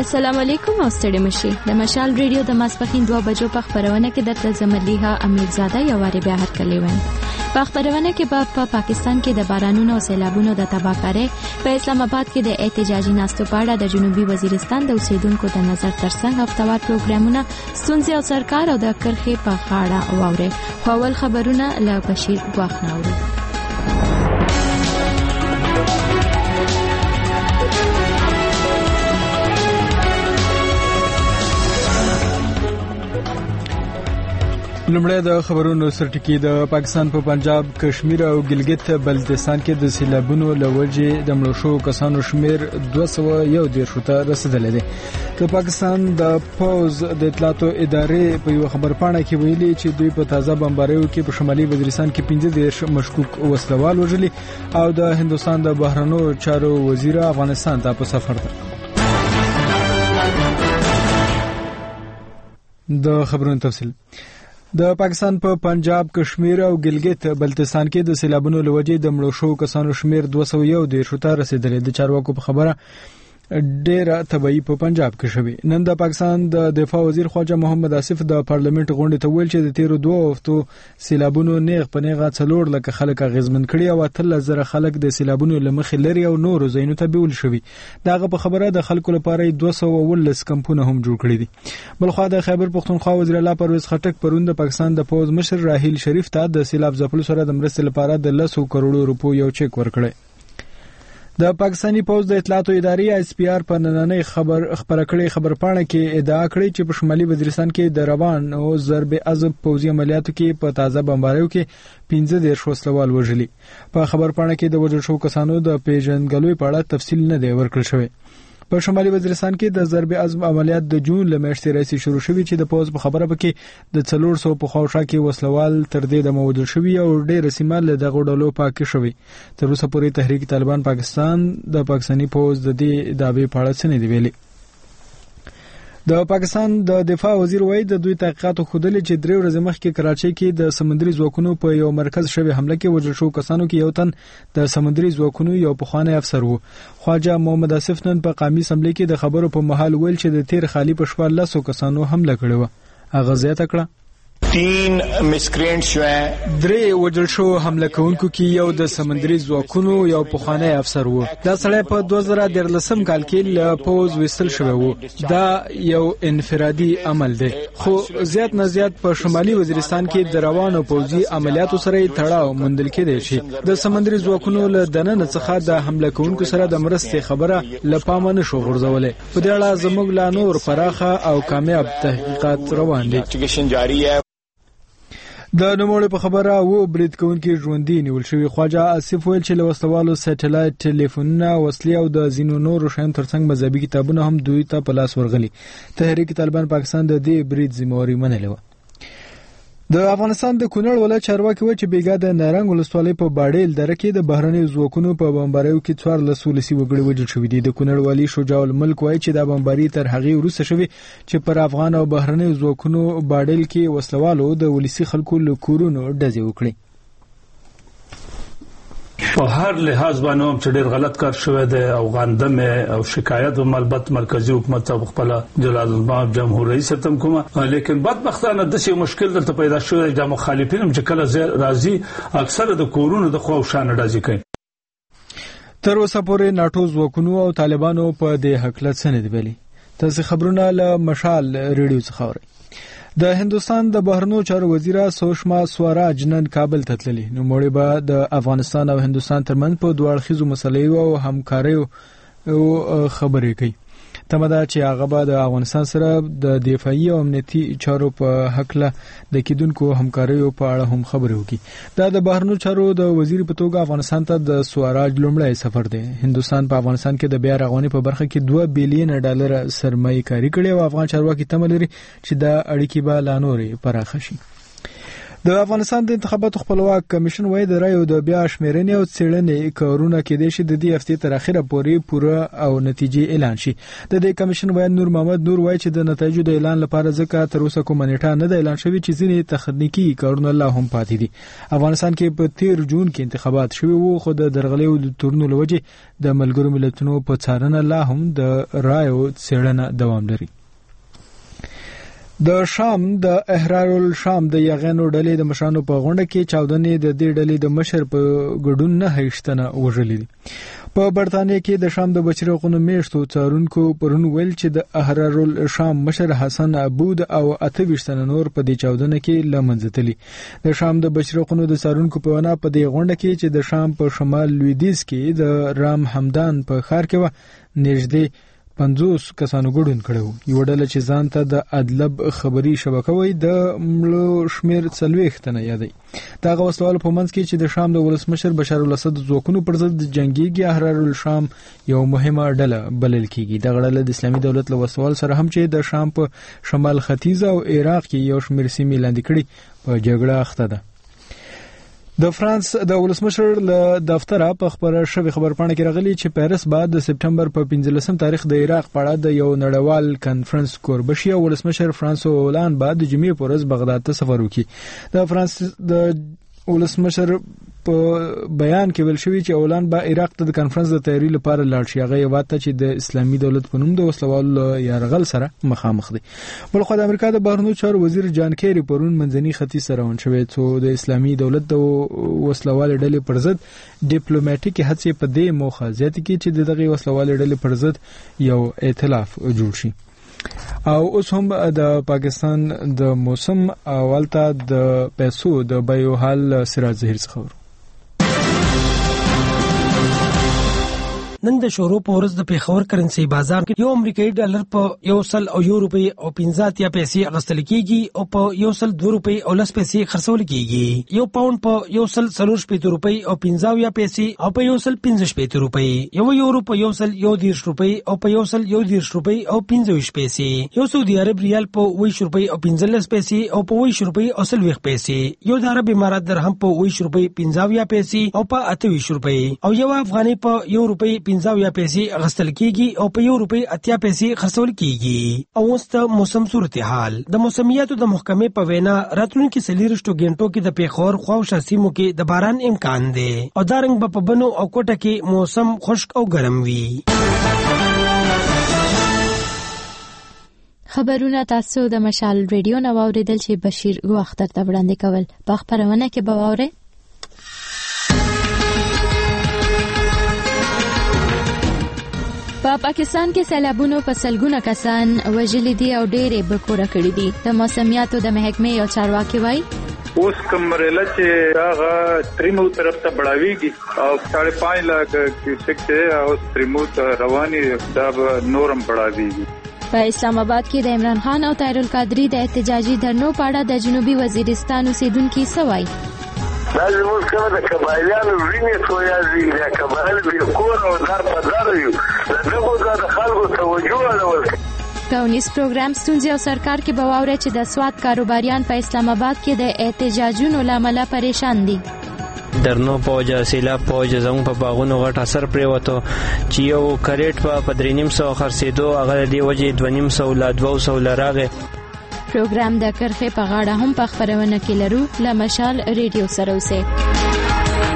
السلام علیکم او ستړي مشي د مشال ریډیو د ماسپخین 2 بجو په خبرونه کې درته زملیها امیرزاده یو واری بیا هرکلی وایم. په خبرونه کې په پاکستان کې د بارانونو او سیلابونو د تباہکارۍ په اسلام آباد کې د احتجاجي ناستو په اړه د جنوبي وزیرستان د اوسیدونکو د نظر ترڅنګ هفتوار پروګرامونه ستونزې او سرکار او د کرخې په غاړه واوري. په اول خبرونه له بشیر غواخ ناوړي. لومړی د خبرونو سرټکی. د پاکستان په پنجاب، کشمیر او ګلګت بلتستان کې د سیلابونو لوجې د مړو شو کسانو شمیر 201 ته رسیدلی دی. د پاکستان د پوز د اطلاعاتو ادارې په یو خبرپاڼه کې ویلي چې دوی په تازه بمباریو کې په شمالي وزیرستان کې 15 مشکوک وسلوال وژلي او د هندستان د بهرنیو چارو وزیر افغانستان ته په سفر ده. د خبرونو تفصیل. د پاکستان په پنجاب، کشمیر او ګلګت بلتستان کې د سیلابونو لوجې د مړو شو کسانو شمیر 201 ته رسیدلی. د چارواکو په خبره ډېره تبعی په پنجاب کې شوی. نن د پاکستان د دفاع وزیر خواجه محمد آصف د پارلیمنت غونډې ته ویل چې د تیرو 2 هفتو سیلابونو نیغ په نیغه 4 لکه خلک اغیزمن کړي او 13,000 خلک د سیلابونو لمخې لري او نورو ځایونو ته بیول شوی. دغه په خبره د خلکو لپاره 219 کمپونه هم جوړ کړي دي. بلخوا د خیبر پختونخوا وزیر اعلی پرویز خټک پرون د پاکستان د پوز مشر راهیل شریف ته د سیلاب ځپلو سره د مرستې لپاره د 100 کروڑ روپیو یو چک ورکړی. د پاکستاني پوز د اطلاعاتو ادارې اس پی آر په نننۍ خبره کړې خبرپاڼه کې ادعا کړې چې په شمالي وزیرستان کې د روان او ضرب عضب پوزي عملیاتو کې په تازه بمباریو کې 15 وسلوال وژلي. په خبرپاڼه کې د وژل شو کسانو د پیژندګلوي په اړه تفصیل نه دی ورکړل شوی. په شمالي وزیرستان کې د ضرب عضب عملیات د جون لمشتي رئیس شروع شوی چې د پوز په خبره پکې د 400 په خواوشا کې وسلوال تر دې د موجود شوی او ډېر سیمه له دغه ډلو پاک شوی. تر اوسه پورې تحریک طالبان پاکستان د پاکستاني پوز د دې دعوی په اړه څه نه دی ویلي. د پاکستان د دفاع وزیر وایي د دوی تحقیقاتو ښودلي چې 3 ورځې مخکې کراچۍ کې د سمندري ځواکونو په یو مرکز شوی حمله کې وژل شو کسانو کې یو تن د سمندري ځواکونو یو پخوانی افسر وو. خواجه محمد آصف نن په قومي اسمبلی کې د خبرو په محل ویل چې د تیر خالی په شپه 100 کسانو حمله کړې و. هغه زیاته کړه 3 مسکرینټ شوه. 3 وژل شو حمله کوونکو کې یو د سمندري ځواکونو یو پخوانی افسر وو. دا سړی په 2013 کال کې له پوز وستل شوی وو. دا یو انفرادي عمل دی خو زیات نه زیات په شمالي وزیرستان کې د روانو پوزي عملیاتو سره تړاو موندل کېدی شي. د سمندري ځواکونو له دننه څخه د حمله کوونکو سره د مرستې خبره لپامه نشو غورځولې. په دې اړه زموږ لا نور پراخه او کامیاب تحقیقات روان دي. د نوموړي په خبره وو برید کوونکي ژوندي نیول شوی. خواجه آصف ویل چې له وسلوالو سټلایټ ټلیفونونه، وسلې او د ځینو نورو شیانو ترڅنګ مذهبي کتابونه هم دوی ته په لاس ورغلي. تحریک طالبان پاکستان د دې برید ذمہواری منلې و. د افغانستان د کونړ ولایت چارواکي و چې بیګا د نارنګ ولسوالۍ په باډیل دره کې د بهرنیو ځواکونو په بمباریو کې 14 ولسي وګړي وژل شوي دي. د کونړ والی شجاع الملک وایي چې دا بمباری تر هغې وروسته شوی چې پر افغان او بهرنیو ځواکونو باډیل کې وسلوالو د ولسي خلکو له کورونو ډزې وکړي. په هر لحاظ باندې هم چې ډېر غلط کار شوی دی او غندمه او شکایت هم البته مرکزی حکومت ته خپل جلال الباب جمهور رئیس تم کومه، لیکن بدبختانه د څه مشکل دلته پیدا شوی د مخالفین چې کله راځي اکثره د کورونو د خو شان ډازي کوي. تر اوسه پورې ناټو ځواکونو او طالبانو په دې حقیقت سند ویلي. تاسو خبرونه له مشال ریډیو څخه اورئ. د هندستان د بهرنیو چارو وزیره سوشما سوراج نن کابل ته تللي. نو مړی به د افغانستان او هندستان ترمنځ په دوه اړخیزو مسلې او همکاریو خبرې کوي. تمه ده چې هغه به د افغانستان سره د دفاعي او امنیتي چارو په حق له د کېدونکو همکاریو په اړه هم خبرې وکړي. دا د بهرنیو چارو د وزیر په توګه افغانستان ته د سوراج لومړی سفر دی. هندستان په افغانستان کې د بیا رغونې په برخه کې $2 بلین سرمایه کاری کړې او افغان چارواکي تمه لري چې دا اړیکې به لا نورې پراخه شي. د افغانستان د انتخاباتو خپلواک کمیشن وايي د رایو د بیا شمیرنې او څېړنې کارونه کېدای شي د دې هفتې تر اخره پورې پوره او نتیجې اعلان شي. د دې کمیشن وایي نور محمد نور وايي چې د نتایجو د اعلان لپاره ځکه تر اوسه کومه نیټه نه ده اعلان شوې چې ځینې تخنیکی کارونه لا هم پاتې دي. افغانستان کې په 13 جون کې انتخابات شوي وو خو د درغلیو د تورنو لوجې د ملګرو ملتونو په څارنه لا هم د رایو څېړنه دوام لري. د شام د احرار الشام د یغنو ډلې د مشرانو په غونډه کې چاودنې د دې ډلې د مشر په ګډون نه هیڅتنه وژلې دي. په برتانیې کې د شام د بچی حقوقو میشتو څارونکو پرون ویل چې د احرار الشام مشر حسن عبود او 28 تنه نور په دې چاودنه کې لمنځه تللي. د شام د بچی حقوقو د څارونکو په وینا په دې غونډه کې چې د شام په شمال لویدیځ کې د رام حمدان په ښار کې و نږدې 50 کسانو ګډون کړو. یو ډله چې ځان ته د ادلب خبري شبکه وای د مړو شمیر 40 تنه یادي. دا غوښتل په منځ کې چې د شام د ولسمشر بشار الاسد ځواکونو پر ضد جنگيږي احرار الشام یو مهمه ډله بلل کیږي. د غړل د اسلامي دولت له وسوال سره هم چې د شام په شمال ختیځ او عراق کې یو شمیر سیمې لاندې کړي په جګړه اخته ده. د فرانس د ولسمشر له دفتره په خبره شوی خبرپاڼه کې راغلی چې پاریس بعد د سپټمبر په 15 تاریخ د عراق په اړه د یو نړیوال کانفرنس کوربشي او ولسمشر فرانسو هولند بعد د جمعې په ورځ بغداد ته سفر وکړي. د فرانس د ولسمشر په بیان کې ویل شوی چې هولند به عراق ته د کانفرنس د تیاری لپاره لاړ شي. هغه واته چې د اسلامي دولت په نوم د وسلوالو یرغل سره مخامخ دي. بل خو د امریکا د بهرنیو چارو وزیر جان کیری پرون منځني ختیځ سره روان شوی چې د اسلامي دولت د وسلوال ډلې پر ضد ډیپلوماټیک هڅې په دې موخه زیاتې کړي چې دغه وسلوال ډلې پر ضد یو ائتلاف جوړ شي. او اوس هم د پاکستان د موسم اولته د پیسو د بیو حال سراج ظهیر څخه نن د شورو په ورځ د پیښور کرنسي بازار کې یو امریکایي ډالر په 100 او یو روپی او 50 پیسې اغستل کیږي او په 102 روپی او 10 پیسې خرڅول کیږي. یو پاوند په 140 روپی او 50 پیسې او په 115 روپی. یو یورو په 110 روپی او په 110 روپی او 15 پیسې. یو سعودي عرب ریال په 20 روپی او 15 پیسې او په 20 روپی او 30 پیسې. یو د عرب امارات درهم په 20 روپی 50 پیسې او په 28 روپی. او یو افغاني په 1 روپی 50 پیسې اغستل کیږي او په 1 روپی 80 پیسې خرڅول کیږي. او اوس د موسم صورتحال. د موسمیاتو د محکمې په وینا راتلونکي 40 غنټو کې د پیښور خواوشا سیمو کې د باران امکان دی او دارنګ په بنو او کوټه کې موسم خشک او ګرم وي. خبرونه تاسو د مشال ریډیو نو اوریدل چې بشیر غو اختر ته وړاندې کول په خبرونه کې بواوره. په پاکستان کې سیلابونو په سلګونه کسان وژلي دي او ډېرې بکوره کړي دي. د موسمیاتو د محکمې یو چارواکي وایي اوس کومرله چې هغه تریمو طرف ته بڑھاويږي او 5.5 लाख کیوسک ته او تریمو ته رواني دا نورم بڑھاويږي. په اسلام آباد کې د عمران خان او طاهر القادری د احتجاجي دھرنو په اړه د جنوبي وزیرستان اوسیدونکو سوای دا زموږ کومه د قبایلانو وینې تویازي د قبایل یو کور او دار په دار یو دغه د خلکو توجه اړول. کاونیس پروګرام ستونزې او سرکار کې بواوره چې د سواد کاروباریان په اسلام آباد کې د احتجاجونو لامل پریشان دي. درنو پوجا سیلاب پوجا زموږ په باغونو غټ اثر پریوتو چې یو کریټ په 350 خرڅېدو هغه دی وجه 250 لا 200 لراغه. پروګرام د کرخه په غاړه هم په خبرونه کې لرو. له مشال ریډیو سره اوسه.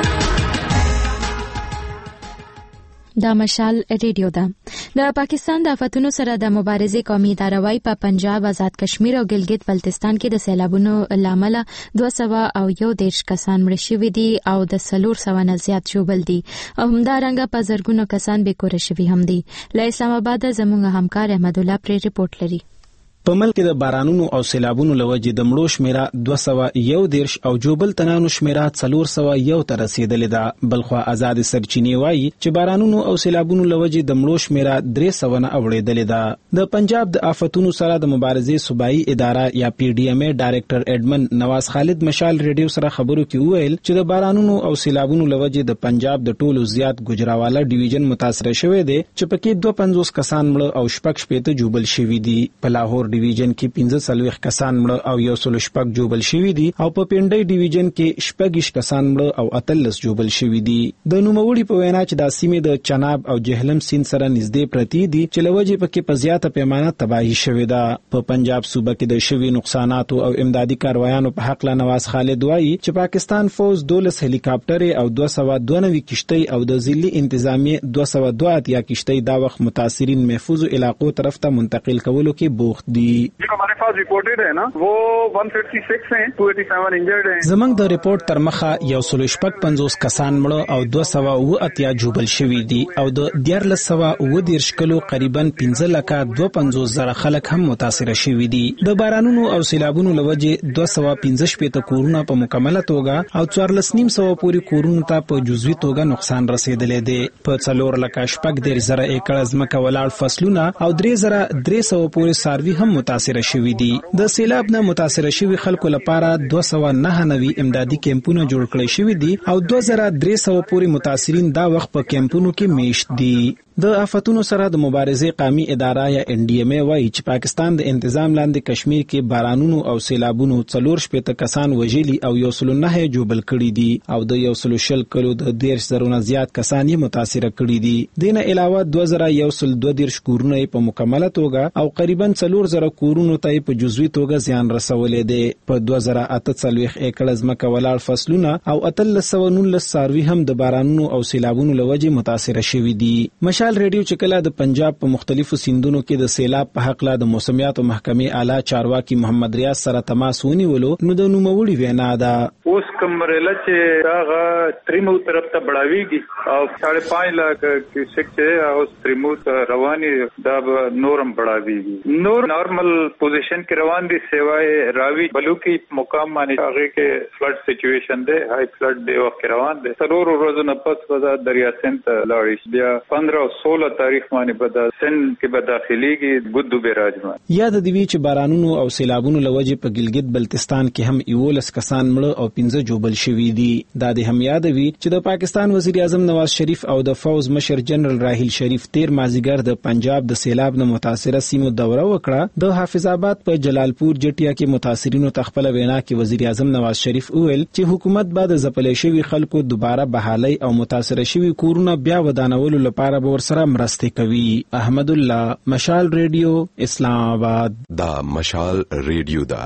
دا مشال ریډیو ده. د پاکستان د آفتونو سره د مبارزې قومي اداره وايي په پنجاب، آزاد کشمیر او ګلګت بلتستان کې د سیلابونو لامل 211 کسان مړ شوي دي او د 400 نه زیات ژوبل دي او همدارنګه په زرګونو کسان بېکوره شوي هم دي. له اسلام آباد زموږ همکار احمد الله پرې ریپورت لري. په ملک د بارانونو او سیلابونو لوجې د مړو شمیره 211 او جوبل تنانو شمیره 401 ته رسیدلې ده. بلخوا آزاد سرچینې وایي چې بارانونو او سیلابونو لوجې د مړو شمیره 300 نه اوړېدلې ده. د پنجاب د آفتونو سره د مبارزې صوبایي اداره یا پی ډی ام ای ډایریکټر ایډمن نواز خالد مشال ریډیو سره خبرو کې وویل چې د بارانونو او سیلابونو لوجې د پنجاب د ټولو زیات ګجراواله ډیویژن متاثر شوی دی چې پکې 250 کسان مړه او 6 جوبل شوي دي. په لاهور ډیویژن کې 15 کسان مړه او 106 جوبل شوي دي او په پنډي ډیویژن کې 16 کسان مړه او 13 جوبل شوي دي. د نوموړي په وینا چې د سیمې د چناب او جهلم سیند سره نږدې پرتی دي چې لوجه پکې په زیاته پیمانه تباہی شوې ده. په پنجاب صوبه کې د شوي نقصانات او امدادي کاروایانو په حق لا نواز خالد وایي چې پاکستان فوج 12 هلیکاپټر او 292 کشتۍ او د ضلعي انتظامیه 202 کشتۍ دا وخت متاثرین محفوظ علاقو طرف ته منتقل کولو کې بوخت دي. हमारे पास रिपोर्टेड है ना वो 156 हैं 287 इंजर्ड हैं. زمنګ د ریپورت تر مخه 150 کسان مړه او 280 جوبل شوي دي او د 1310 کلو قریبا 15,250,000 خلک هم متاثر شوي دي. د بارانونو او سیلابونو لوجه 215 کورونه په مکمله توګه او 14,900 پورې کورونو ته په جزوي توګه نقصان رسیدلې دي. په 4,10,000 ایکړ ځمکه ولاړ فصلونه او 3,300 پورې ساروي هم متاثر شوي دي. د سیلاب نه متاثر شوي خلکو لپاره 299 امدادي کیمپونه جوړ کړي شوي دي او 2,300 پورې متاثرین دا وخت په کیمپونو کې میشت دي. د آفتونو سره د مبارزې قومي اداره یا NDMA وایي چې پاکستان د انتظام لاندې کشمیر کې بارانونو او سیلابونو 4 کسان وژلي او 109 جوبل کړي دي او د 120 کلو د 10,000 زیات کسان یې متاثر کړي دي. دینه علاوه 2,122 کورونه په مکمله توګه او قریبا 4,000 کورونو ته په جزوي توګه زیان رسولې دي. په 2,048 ایکړ ځمکه ولاړ فصلونه او 1319 ساروي هم د بارانونو او سیلابونو لوجه متاثر شوي دي. مشال ریډیو چې کله د پنجاب په مختلفو سیندونو کې د سیلاب په حق لا د موسمیاتو محکمې اعلی چارواکي محمد ریاض سره تماس ونیولو نو د نوموړي وینا ده اوس کمرله چې هغه تریمو طرف ته بڑھاویږي او 5.5 लाख کیسک چې اوس تریمو رواني دا نورم بڑھاویږي. نور نارمل پوزیشن کې روان دي سیوای راوی بلوکی مقام باندې هغه کې فلڈ سچویشن ده های فلڈ دی وخت روان دي. ضرور ورځې پس ودا دریا سنت لاړ بیا 15 16 تاریخ باندې په سن کې به داخليږي ګدو بیراجمان. یاد دی چې بارانونو او سیلابونو لوجه په ګلګت بلتستان کې هم 11 کسان مړه او 15 جوبل شوي دي. دا د هم یاد وی چې د پاکستان وزیر اعظم نواز شریف او د فوز مشر جنرال راحیل شریف 13 مازیګر د پنجاب د سیلاب نه متاثره سیمو دوره وکړه. د حافظ آباد په جلالپور جټیا کې متاثرینو تخپل وینا کې وزیر اعظم نواز شریف وویل چې حکومت بعد ځپلې شوی خلکو دوباره بحالي او متاثر شوی کورونه بیا ودانولو لپاره به ورسره مرسته کوي. احمد الله، مشال ریډیو، اسلام آباد. دا مشال ریډیو دا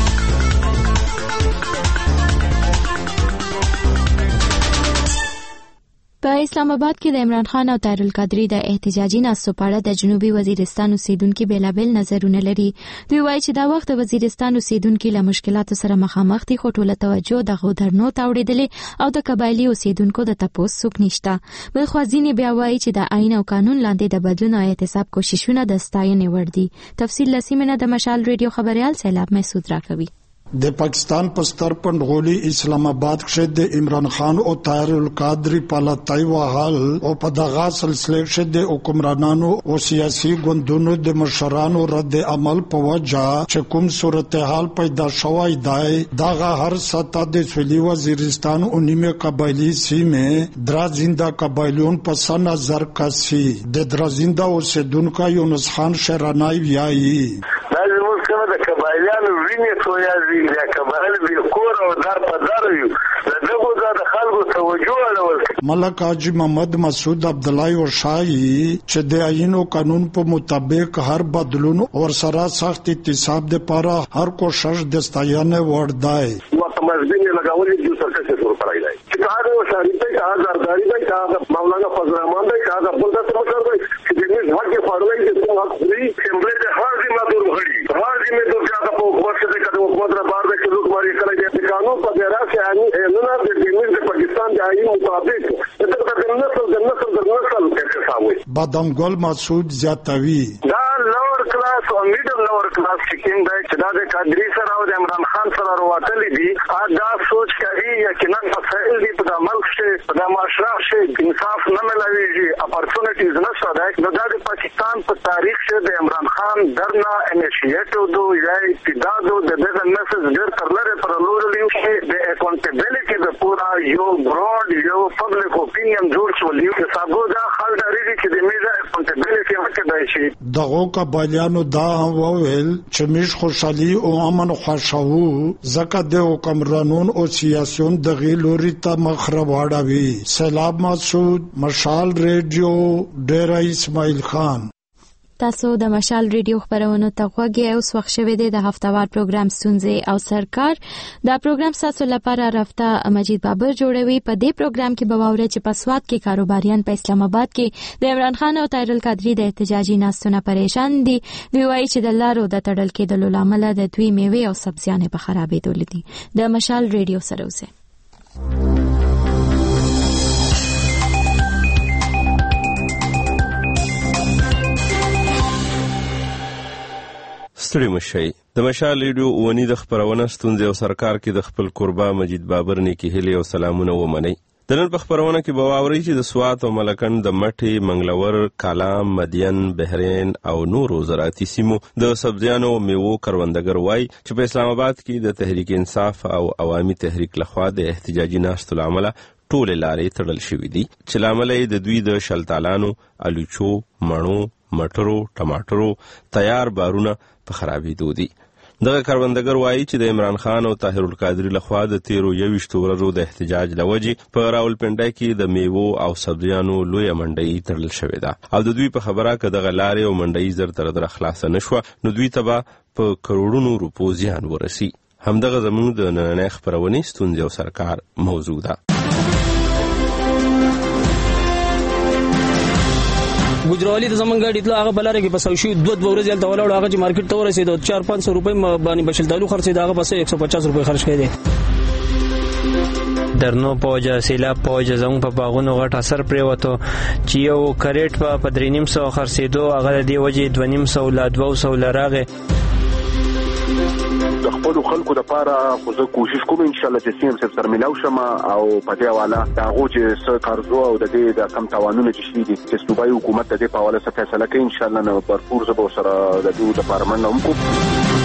په اسلام آباد کې د عمران خان او طاهر القادری د احتجاجي ناستو په اړه د جنوبي وزیرستان اوسیدونکو بیلابل نظرونه لري. دوی وایي چې دا وخت د وزیرستان اوسیدونکو له مشکلاتو سره مخامخ دي خو ټوله توجه د غودرنو تاوړېدلې او د قبایلی اوسیدونکو د تپوس څوک نشته. بل خو ځینې بیا وایي چې د آئین او قانون لاندې د بدلون او احتساب کوششونه د ستاینې وړ دي. تفصیل لسیمنه د مشال ریډیو خبريال سیلاب محسود راکوي. د پاکستان په سترپند غولي اسلام آباد کې د عمران خان او طاهر القادری په لټای وحال او په دغه سلسله کې د حکمرانانو او سیاسي ګوندونو د مشرانو رد عمل په وجه چې کوم صورتحال پیدا شوی دی دغه هر سطح د سویلي وزیرستان او نیمه قبایلی سیمه درازنده قبایلون په سن نظر کسي د درازنده اوسیدونکو یونس خان شرانای ویایي د قبایلیانو وینې تویازي یا قبایل به کور او دار په دار یو دغه د خلکو توجه اړول. ملک حاجی محمد مسعود عبد الله ورشاهي چې د آئین او قانون په مطابق هر بدلون او سره سخت احتساب د لپاره هر کوشش د ستاینې وړ دی. وخت مزبینه لګولې د سرکټ سره پړای دی چې هغه شریعت ته آزاداری دی چې مولانا فضل الرحمن دی چې هغه بل څه مطلب دی چې د دې حق فارلای چې څنګه حق دی چې د هر ذمہ دار غړي هر ذمہ دار چې په حکومت کې د حکومت را بار د کلو کوماري کړی د قانون په ډیرا کې نه د دې د پاکستان د آئین مطابق د نسل احتساب وي. بادام ګل مسعود زیاتوي دا لوور کلاس او میډل لوور کلاس چې کوم دی چې دا د قادری سره او د عمران خان سره ورواتلې دي دا سوچ کوي یقینا مسائل دي په ملک کې په معاشره کې انصاف نه ملويږي اپورچونټیز نشته ده. دا د پاکستان په تاریخ کې د عمران خان درنا انیشیټیو دو یا ابتدا دو د دغه نسل ډېر ترلره پر لوري چې د اکاونټیبিলিټي د پورا یو براډ یو پبلک اوپینین جوړ شول یو حسابو دا خل داري چې د میزه اکاونټیبلټي وکړای شي. دغه قبایلیانو دا وویل چې موږ خوشحالي او امن خوښو ځکه د حکمرانون او سیاسيون دغه لوري ته مخ راوړوي. سلام مسعود، مشال ریډیو، ډیره اسماعیل خان. تاسو د مشال ریډیو خبرونه ته غوږی اوس وخت شوه د هفتوار پروګرام ستونزې او سرکار. دا پروګرام تاسو لپاره رافته مجید بابر جوړوي. په دې پروګرام کې به واورئ چې په سواد کې کاروباریان په اسلام آباد کې د عمران خان او طاهر القادری د احتجاجي ناستونه پریشان دي. دوی وایي چې د لارو د تړل کېدلو لامل د دوی میوه او سبزیانې په خرابېدو دي. د مشال ریډیو سره اوسئ. ستړي مشي د مشال ریډیو ونی د خبرونه ستونزې او سرکار کې د خپل قربا مجید بابر نیکی هلي او سلامونه ومني. د نن په خبرونه کې به واورئ چې د سوات او ملکند د مټي، منګلور، کالام، مدین، بحرین او نورو زراعتي سیمو د سبزیانو میوو کروندګر وای چې په اسلام آباد کې د تحریک انصاف او عوامي تحریک لخوا د احتجاجي ناستو لامل ټول لارې تړل شوې دي چې لامل یې د دوی د شلتالانو، الوچو، مڼو، مټرو، ټماټرو تیار بارونه په خرابېدو دي. دغه کروندګر وایي چې د عمران خان او طاهر القادری لخوا د 13 ورځو د احتجاج لوجې په راولپنډي کې د میوو او سبزیانو لوی منډي تړل شوې ده او د دوی په خبره کې د غلارې او منډي زر تر خلاص نشو نو دوی تبا په کروڑونو روپو زیان ورسي. همدغه زموږ د نننۍ خبرونې ستونزې او سرکار موضوع ده. ګجراوالي د زمون ګاډي تل هغه بلاره کې پسو شو 2 ورځې تل ولاړ هغه چې مارکیټ ته ورسېد 4-500 روپۍ باندې بشلدالو خرڅې هغه پسې 150 روپۍ خرج کړي. درنو پوجا سیلاب پوجا زموږ په باغونو غټ اثر پریوتو چې یو کریټ په 350 خرڅېدو هغه دی وجه 250 لا 200 لراغه. د خپل خلکو لپاره خو زه کوشش کوم ان شاء الله چې سیم سره ملاو شم او په دې حواله دا غوږ چې قرضو او د دې د کم توانونو چې شي دي چې صوبایي حکومت د دې په حواله څه فیصله کوي ان شاء الله نو برپور زه به سره د دې لپاره مننه کوم.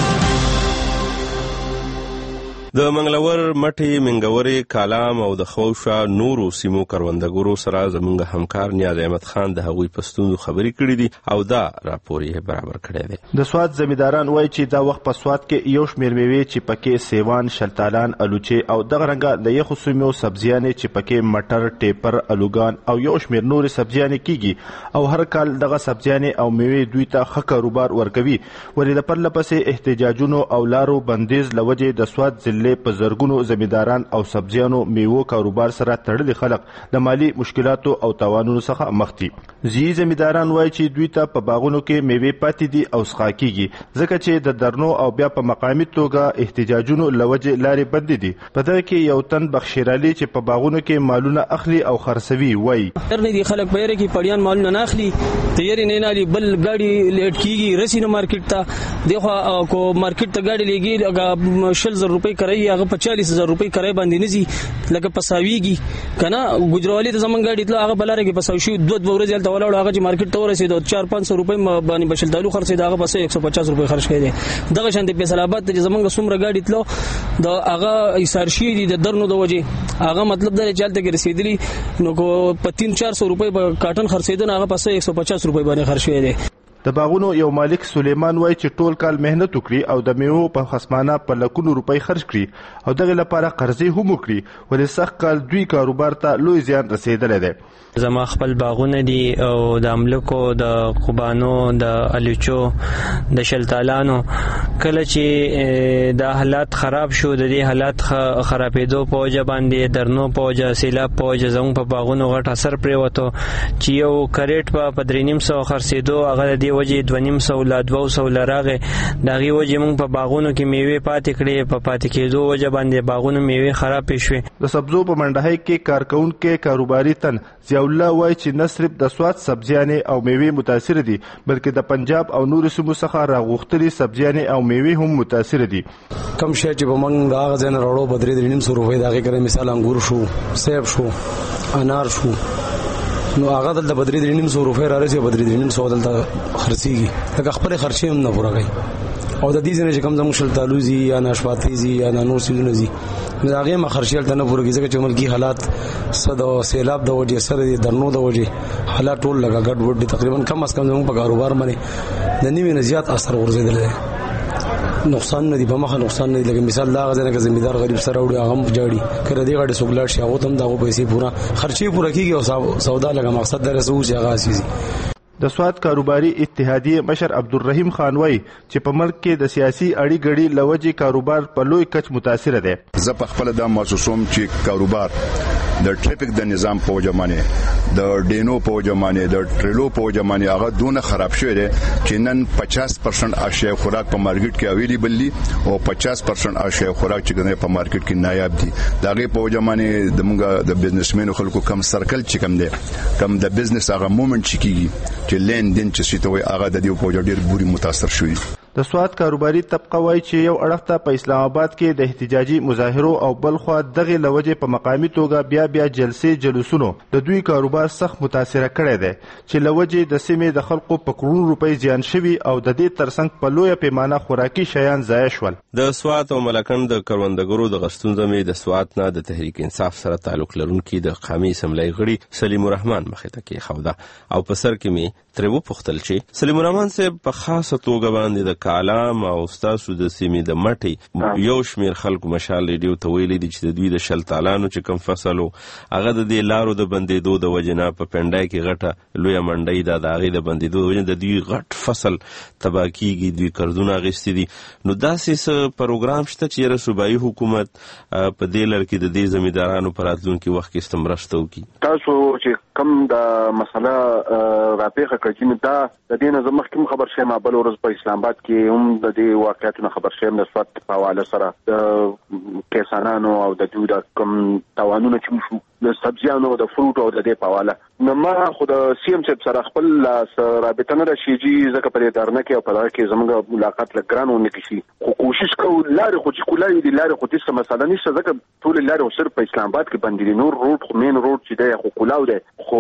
د منګلور، مټي، منګوري، کالام او د خوشا نورو سیمو کروندګرو سره زموږ همکار نیاز احمد خان د هغوی پښتون خبري کړې دي او دا راپور یې برابر کړی دی. د سواد زمیداران وایي چې دا وخت په سواد کې یو شمېر میوې چې پکې سیوان، شلتالان، الوچې او دغه رنګه د یخو سیمو سبزیانې چې پکې مټر، ټیپر، الوګان او یو شمېر نور سبزیانې کیږي او هر کال دغه سبزیانې او میوې دوی ته ښه کاروبار ورکوي. ولې د پرله پسې احتجاجونو او لارو بندیز لوجې د سواد ضلع په زرګونو زمیداران او سبزیانو میوو کاروبار سره تړلي خلک د مالی مشکلاتو او تاوانونو څخه مخ دي. ځي زمیداران وایي چې دوی ته په باغونو کې میوې پاتې دي او څښا کیږي ځکه چې د درنو او بیا په مقامي توګه احتجاجونو لوجې لارې بندې دي. په دغه کې یو تن بخشیرالي چې په باغونو کې مالونه اخلي او خرڅوي وایي درنه دي خلک په یره کې پړیان مالونه نه اخلي تیاری نه نالي بل ګاډي لیټ کیږي رسینه مارکیټ ته دغه کو مارکیټ ته ګاډي لګي هغه 60,000 روپۍ کوي هغه 40,000 روپۍ کرای باندې نزي لکه پساویږي کنه. ګجراوالي د زمون ګاډي تل هغه بلاره کې پساو شو 2 ورځې تل ولاړ هغه چې مارکیټ ته ورسېد 4-500 روپۍ باندې بشلدالو خرڅې هغه پسې 150 روپۍ خرج کړي. دغه شان د فیصل آباد ته زمونږ څومره ګاډي تلو د هغه ایثارشي دي د درنو د وجه هغه مطلب دا چلته کې رسیدلی نو کو په 300-400 روپۍ کارټن خرڅېدل هغه پسې 150 روپۍ باندې خرج کړي. د باغونو یو مالک سلیمان وای چې ټول کال مهنت وکړي او د میوو په خصمانه په لکونو روپۍ خرج کړي او دغه لپاره قرضې هم وکړي ولې سخت کال دوی کاروبار ته لوی زیان رسیدلی دی. زما خپل باغونه دي او د املکو، د قبانو، د الوچو، د شلتالانو. کله چې د حالات خراب شو د دې حالات خرابېدو په وجه باندې درنو په وجه سیلاب په وجه زموږ په باغونو غټ اثر پریوتو چې یو کریټ په 350 خرڅېدو هغه د وجه 250 لا 200 لراغه. دغه وجه موږ په باغونو کې میوه پاتې کړې په پاتې کېدو وجه باندې باغونو میوه خراب شوې. د سبزو په منډهۍ کې کارکونکو کاروباري تن ضیاء الله وایي چې نه صرف د سواد سبزیانې او میوه متاثر دي بلکې د پنجاب او نورو سیمو څخه راغوښتلي سبزیانې او میوه هم متاثر دي. کم شي چې په موږ دا غزن راړو بدري 300 روپۍ دغه کړه مثال انګور شو، سیب شو، انار شو نو هغه د بدري 300 روپۍ راځي بدري 300 دلته خرڅيږي لکه خپل خرچې هم نه پوره کوي او د دې ځنه چې کم زموږ شلتالوزي یا ناشپاتيزي یا نور سیزونه زی داغه مخرشل ته نه پورګي ځکه چې ملکی حالات صد او سیلاب د وجه سره د درنو د وجه حالات ټول لګا ګډ وډ تقریبا کم از کم زموږ په کاروبار باندې د نیمه نه زیات اثر ورزيدل نقصان نه دی په مخه نقصان نه دی لکه مثال دا غزنه کې زمیندار غریب سره وړي هغه جاړي کړه دی غړي سوګلاټ شي هغه تم دا پیسې پورا خرچي پورا کیږي او سودا لګه مقصد درسو چې هغه اساسي د سواد کاروباري اتحادیه مشر عبدالرحیم خان وای چې په ملک کې د سیاسي اړي غړي لوجي کاروبار په لوی کچ متاثر دي. زه په خپل د محسوسوم چې کاروبار د ټریفیک د نظام په وجمانه د ډینو په وجمانه د ټریلو په وجمانه هغه دونه خراب شوی دی چې نن 50% اشیاء خوراک په مارکیټ کې اویلیبل دي او 50% اشیاء خوراک چې ګنې په مارکیټ کې نایاب دي. دغه په وجمانه د موږ د بزنسمنو خلکو کم سرکل چې کم دي کم د بزنس هغه مومنت چې کیږي چې لین دین چې شته هغه د دې په ډیر بوري متاثر شوی. د سواد کاروباري طبقه وای چې یو اړخ ته په اسلام آباد کې د احتجاجي مظاهرو او بلخوا دغه لوجه په مقامی توګه بیا جلسې جلوسونو د دوی کاروبار سخت متاثر کړي دي چې لوجه د سیمې د خلکو په کروڑ روپۍ زیان شوی او د دې ترڅنګ په لوی پیمانه خوراکي شیان ضایع شول. د سواد او ملکند د کروندګرو د غشتون زمې د سواد نه د تحریک انصاف سره تعلق لرونکي د قومي اسمبلی غړي سلیم الرحمن مخې ته کې خوده او په سر کې می ترو پختل چې سلیم الرحمن صاحب په خاصه توګه باندې د کالام او استادو د سیمې د مټي یو شمیر خلکو مشال ریډیو ته ویلي دي چې د دوی د شلتالانو چې کم فصلو هغه د دې لارو د بندیدو د وجنه په پندای کې غټه لوی منډي د داغي د بندیدو د وجنه د دوی غټ فصل تباکیږي دوی قرضونه غشتي دي. نو داسې پروګرام شته چې صوبایي حکومت په دې لړ کې د دې زمیندارانو پر راتلونکي وخت کې استمرسته وکړي. تاسو چې کم د مسله راپېخه کړي دا د دې نه زمخکم خبر شې ما بل ورځ په اسلام آباد کې هم د دې واقعیتونو خبر شې د سواد په حواله سره د کیسانانو او د دوی د کم توانونو چې شو د سبزیانو د فروټ او د دې په حواله نو ما خو د سی ام سره خپل رابطه نه راشيږي ځکه په دې درنه کې او په دغه کې زموږ ملاقات لګرانو نه کیږي خو کوشش کوو لارې خو چې کولای دي لارې خو دې مسله نشته ځکه ټول لارې صرف په اسلام آباد کې باندې نور روډ خو مین روډ چې دی خو کولاو دی خو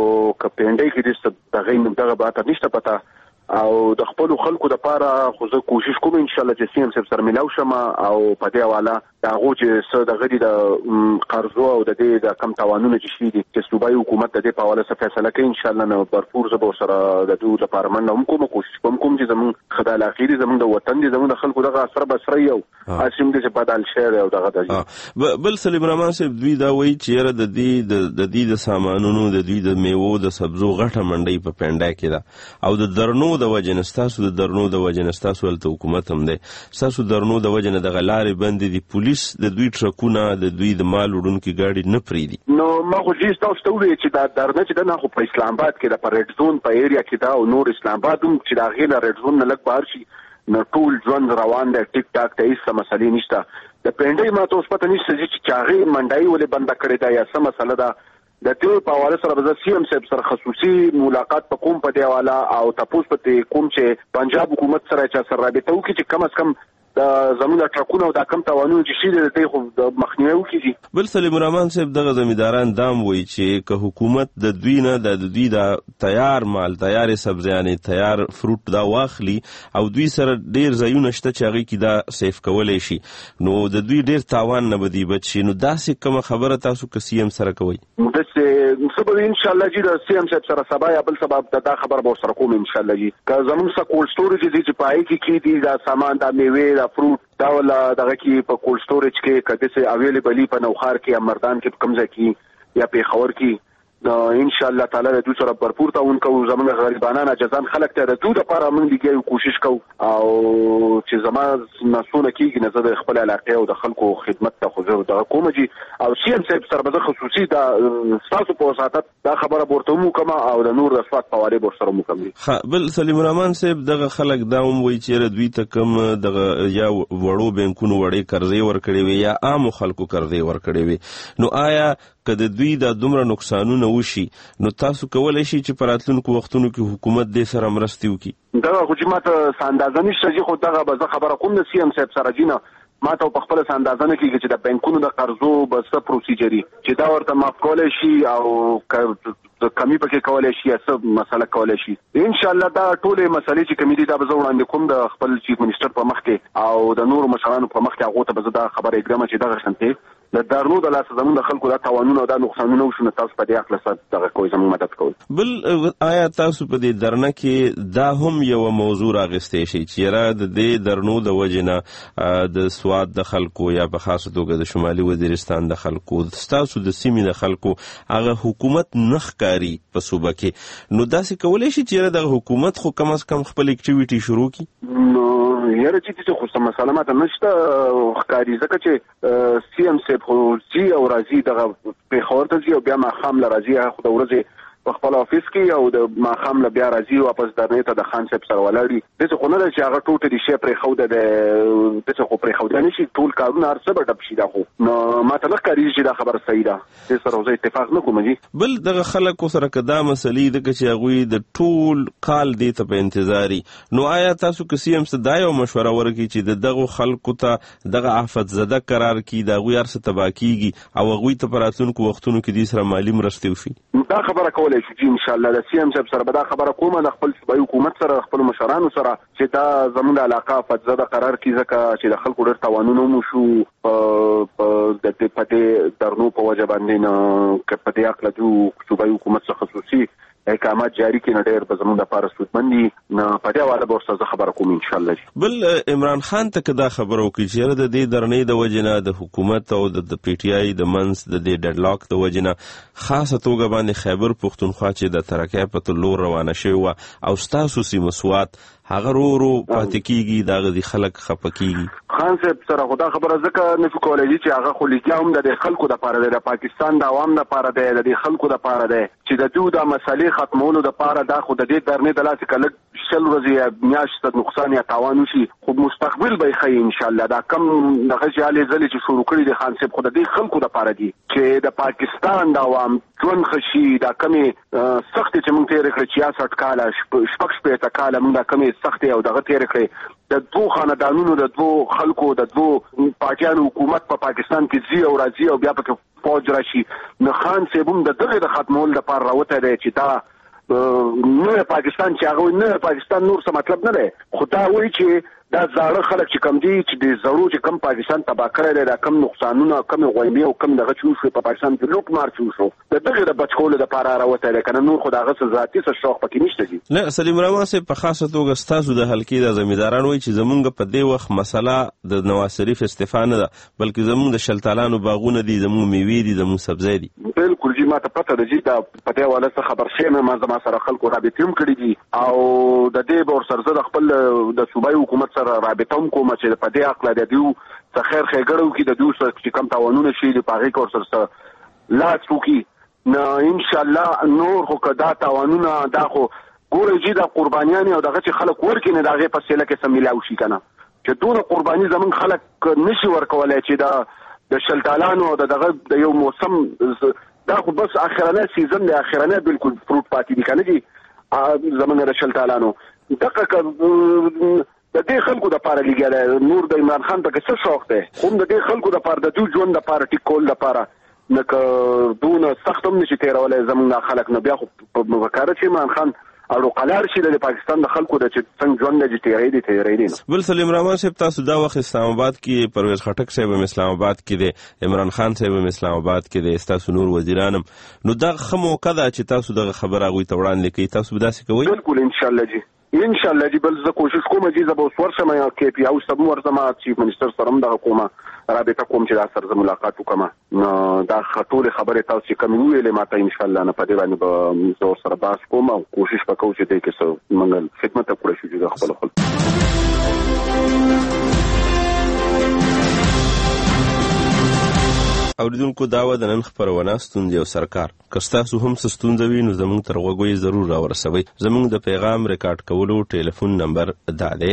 کپندای کې دې دغه دغه باته نشته پتا او د خپل خلکو د پاره خو زه کوشش کوم ان شاء الله چې سیم سره ملاو شم او په دې حواله دا غو چې څه د غړي د قرضو او د دې د کم توانونه چې شي دي چې صوبایي حکومت د دې په حواله څه فیصله کوي ان شاء الله نو برپور زبر سره د دوی لپاره مننه کوم کوشش کوم چې زمون خدای اخیری زمون د وطن دي زمون د خلکو دغه اثر بسره یو اسیم دې چې بدل شهر او دغه د بل سلیم الرحمن صاحب دوی دا وایي چې د دې د سامانونو د دوی د میوو د سبزو غټه منډي په پنده کې ده او د درنو د وجنستاسو د درنو د وجنستاسو ولته حکومت هم ده تاسو درنو د وجنه د غلارې بند دي پولیس د دوی ټرکونه د دوی د مال وړونکو گاډي نه پریدي. نو ما خو جې تاسو ته وی چې دا درنه چې نه خو په اسلام آباد کې د ریډ زون په ایریا کې دا او نور اسلام آباد هم چې دا غیله ریډ زون نه لګ بهر شي نو ټول ژوند روان دی ټیک ټاک ته هیڅ مسلې نشته د پندای ما ته اوس پته نشته چې چاغي منډای ولې بند کړی دا یا څه مسله ده د دې په حواله سره د سی ام سره خصوصي ملاقات په کوم په دی حواله او تاسو په کوم چې پنجاب حکومت سره چې سره رابطه وکړي چې کم از کم د زموږ ټرکونو د کم توانونو چې شي د دې خو د مخنیوي وکړي. بل سلیم الرحمن صاحب دغه زمینداران دام وایي چې که حکومت د دوی نه د دوی د تیار مال تیار سبزیانې تیار فروټ دا واخلي او دوی سره ډیر ځایونه شته چې هغه کې دا سیف کولای شي نو د دوی ډیر تاوان نه بدی بچي. نو داسې کوم خبره تاسو که سی ام سره کوي د سبب ان شاء الله چې د سی ام سره سبا یا بل سبب دا خبر به سره کوم ان شاء الله چې زموږ سره کول سټوریج دي چې پای کې دي دا سامان دا میوه فروټ دا ولا دغه کې په کول سټوریج کې کده سه اویلیبلی په نوخار کې یا مردان کې کمزه کې یا په خور کې ان شاء الله تعالی د دوی سره برپور تاون کوو زموږ غریبانه جزان خلک ته د دوی لپاره موږ لګیو کوشش کوو او چې زموږ مسونه کېږي نه د خپل علاقې او د خلکو خدمت ته خو د حکومت او سی ام سره به خصوصي دا تاسو په وساتت دا خبره ورته مو کما او د نور د صفات په واره بور سره مو کوي. بل سلیم الرحمن صاحب دغه خلک دا هم وایي چې دوی ته کم دغه یا وړو بانکونو وړې قرضې ورکړي وي یا عام خلکو قرضې ورکړي وي نو آیا کله دوی د دومره نقصانونه وشي نو تاسو کولای شئ چې په راتلونکو وختونو کې حکومت دې سره مرسته وکړي؟ دا حکومت ساندازه نشته چې خو دغه به خبره کوم د سی ام سره جینه ما ته په خپل ساندازه نه کېږي چې د بانکونو د قرضو بس پروسیجري چې دا ورته معاف کولای شي او د کمی پکې کولای شي یا څه مسله کولای شي ان شاء الله دا ټولې مسلې چې کمی دي دا به زه وړاندې کوم د خپل چیف منسٹر په مخ کې او د نورو مشرانو په مخ کې هغه ته به دا خبره اګرام چې دغه شنته د دارنو د لاس زمون د خلکو د توانونو او د نقصانونو شنو تاسو په دې اخلاص دغه کوی زموږ مدد کوي. بل آیا تاسو په دې درنه کې دا هم یو موضوع راغستې شي چې را د دې درنو د وجنه د سواد د خلکو یا په خاصه توګه د شمالي وزیرستان د خلکو تاسو د سیمې د خلکو هغه حکومت نخکاری په صوبه کې نو داسې کولای شي چې د حکومت خو کم از کم خپل اکټیویټي شروع کړي؟ نو یاره چې خو سم سلامت نشته ښکاری ځکه چې سی ام سیب خو جی او راځي دغه په خورته جی او بیا ما خام لراځي خو د ورځې په خپل افیس کې او د ماخام له بیا راځي واپس درنه ته د خان صاحب سره ولاړی دغه خو نه ده چې هغه ټوټه دي شي پرې خو د دغه خو پرې خو د نشي ټول کارونه ارڅه به ډب شي دا خو نو ماته نه کوي چې دا خبره صحیح ده د سره وځي اتفاق نه کوم جی. بل دغه خلکو سره کدا مسلې د چې هغه د ټول کال دی ته په انتظاری نو آیا تاسو کسي هم صداي او مشوره ورکړي چې دغه خلکو ته دغه آفت زده قرار کی دا غوي ارڅه تباکیږي او غوي ته پراتونکو وختونو کې د سره مالی مرسته وشي؟ دا خبره کولای شي ان شاء الله د سی ام صاحب سره به دا خبره کومه د خپل صوبایي حکومت سره خپل مشرانو سره چې دا زموږ د علاقه فزده قرار کی ځکه چې د خلکو ډېر توانونه مو شو د پدې درنو په وجه باندې نه په دې اړه د صوبایي حکومت څخه خصوصي احکامات جاری کړي ډېر به زموږ لپاره سودمندي نه په دې حواله به ورسره خبره کوم ان شاء الله. بل عمران خان ته دا خبره وکړي چې د دې درنې د وجنه د حکومت او د پی ټی آی د منس د دې ډډلاک د وجنه خاصه توګه باندې خیبر پختونخوا چې د ترکیه په لور روانه شوی و او ستاسو سیمه سوات هغه ورو پاتې کیږي دا غدي خلک خپکیږي. خان صاحب سره خدا خبره ځکه نه کولای چې هغه خو لیکیا هم د خلکو د پاره د پاکستان د عوام د پاره د خلکو د پاره د چې د دوی د مسالې ختمولو د پاره دا خو د دې درنې د لاسه کله شل ورځې میاشت د نقصان یا تاوان شي خو مستقبل به خي ان شاء الله دا کم دغه ځالې زلي چې شروع کړي د خان صاحب خو د دې خلکو د پاره دي چې د پاکستان د عوام ژوند خشي دا کمی سخت چې مونږ تیر کړی 66 کاله شپږ کاله مونږ دا کمی سخت او دغه تیر کړی د دوه خاندانونو د دوه خلکو د دوه پاکستان حکومت په پاکستان کې زی او راځي او بیا په فوج راشي نه خان صاحب د دغه ختمول د پر راوته دی چې دا نه پاکستان چې هغه نه پاکستان نور څه مطلب نه دی خدا وایي چې دا زاړه خلک چې کم دي چې د زړو چې کم پاکستان تباہ کړی دی دا کم نقصانونه کم غویمه او کم دغه شو په پاکستان کې لوټ مار شو د دغه د بچکول د پاره راوته دی کنه نور خدای غو ذاتي څه شوق پکې نشته دي. نه سلیم رحمان سه په خاصه توګه ستاسو د حلقې د زمیداران وایي چې زمونږ په دې وخت مسله د نواز شریف استعفا نه ده بلکې زمونږ د شلتالانو باغونه دي زمونږ میوې دي زمونږ سبزی دي. بالکل جی ماته پته ده چې دا په دې حواله څه خبر شې ما زما سره خلکو رابطه هم کړې دي او د دې بور سره د خپل د صوبایي حکومت سره رابطه هم کوم چې په دې عقل د دیو څخه خیر خېګړو کې د دیو سره چې کم تاوانونه شي د پاغي کور سره لا څوکي نه ان شاء الله نور خو کدا تاوانونه دا خو ګورې چې د قربانيان او دغه چې خلک ورکینه دغه په سیله کې سميلاو شي کنه چې دونه قرباني زمون خلک نشي ورکولای چې د شلتالانو او دغه د یو موسم دا خو بس اخرانه سیزن د اخرانه بالکل فروټ پاتې دي کنه دي زمون د شلتالانو دغه د دې خلکو د پاره لګیاله نور د عمران خان په څه شوق ده خو د دې خلکو د پاره د دوی ژوند د پاره ټیکول د پاره نک دونه سختم نشي تیرولای زمونږ خلک نه بیا خو په مکارې چې عمران خان اړو قلار شي د پاکستان د خلکو د څنګه ژوند د تیرې دي. بل سلیم رحمان صاحب تاسو دا وخت اسلام آباد کې پرویز خټک صاحب اسلام آباد کې دی عمران خان صاحب اسلام آباد کې دی تاسو نور وزیرانم نو دا خمو کده چې تاسو د خبره غوي توړان لیکي تاسو به داسې کوئ؟ بالکل ان شاء الله جی ان شاء الله جی بل زه کوشش کوم چې زه به اوس ورشم یا کې پی او سب ورزما چیف منسٹر سره هم دا کومه رابطه کوم چې دا سره ملاقات وکم نو دا خطور خبره تاسو کوم ویلې ماته ان شاء الله نه پدې باندې به زه سره باس کوم او کوشش وکړم چې دې کې څه منګل خدمت وکړم چې خپل اوریدونکو داوا د نن خبرونه ستوندې او سرکار کستاسو هم ستوندوي نو زموږ تر وګوي ضرور راورسوي زموږ د پیغام ریکارډ کولو ټلیفون نمبر دا دی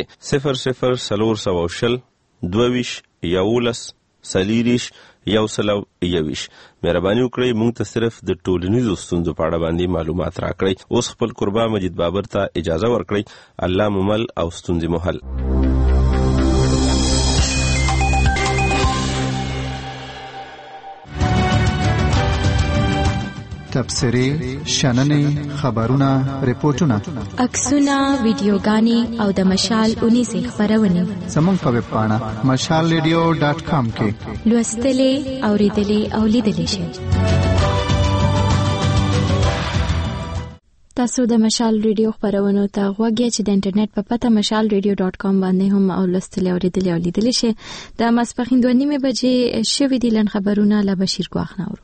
00 22 11 سلیریش یو سلو یویش. مهرباني وکړئ موږ ته صرف د ټولنیزو ستونزو په اړه باندې معلومات راکړئ. اوس خپل قربا مجید بابر ته اجازه ورکړئ. الله ممل او ستونزې محل. تبصرې شننې خبرونه ریپورتونه عکسونه ویډیوګانې او د مشال 19 خبرونه زموږ په ویب پاڼه mashalradio.com کې لوستلې اوریدلې او لیدلې شئ. تاسو د مشال ریډیو خبرونه ته غوږی چې د انټرنیټ په پته mashalradio.com باندې هم لوستلې اوریدلې او لیدلې شئ. د ماسپخین 2:30 بجې شوې دي لن خبرونه له بشیر ګواخ نورو.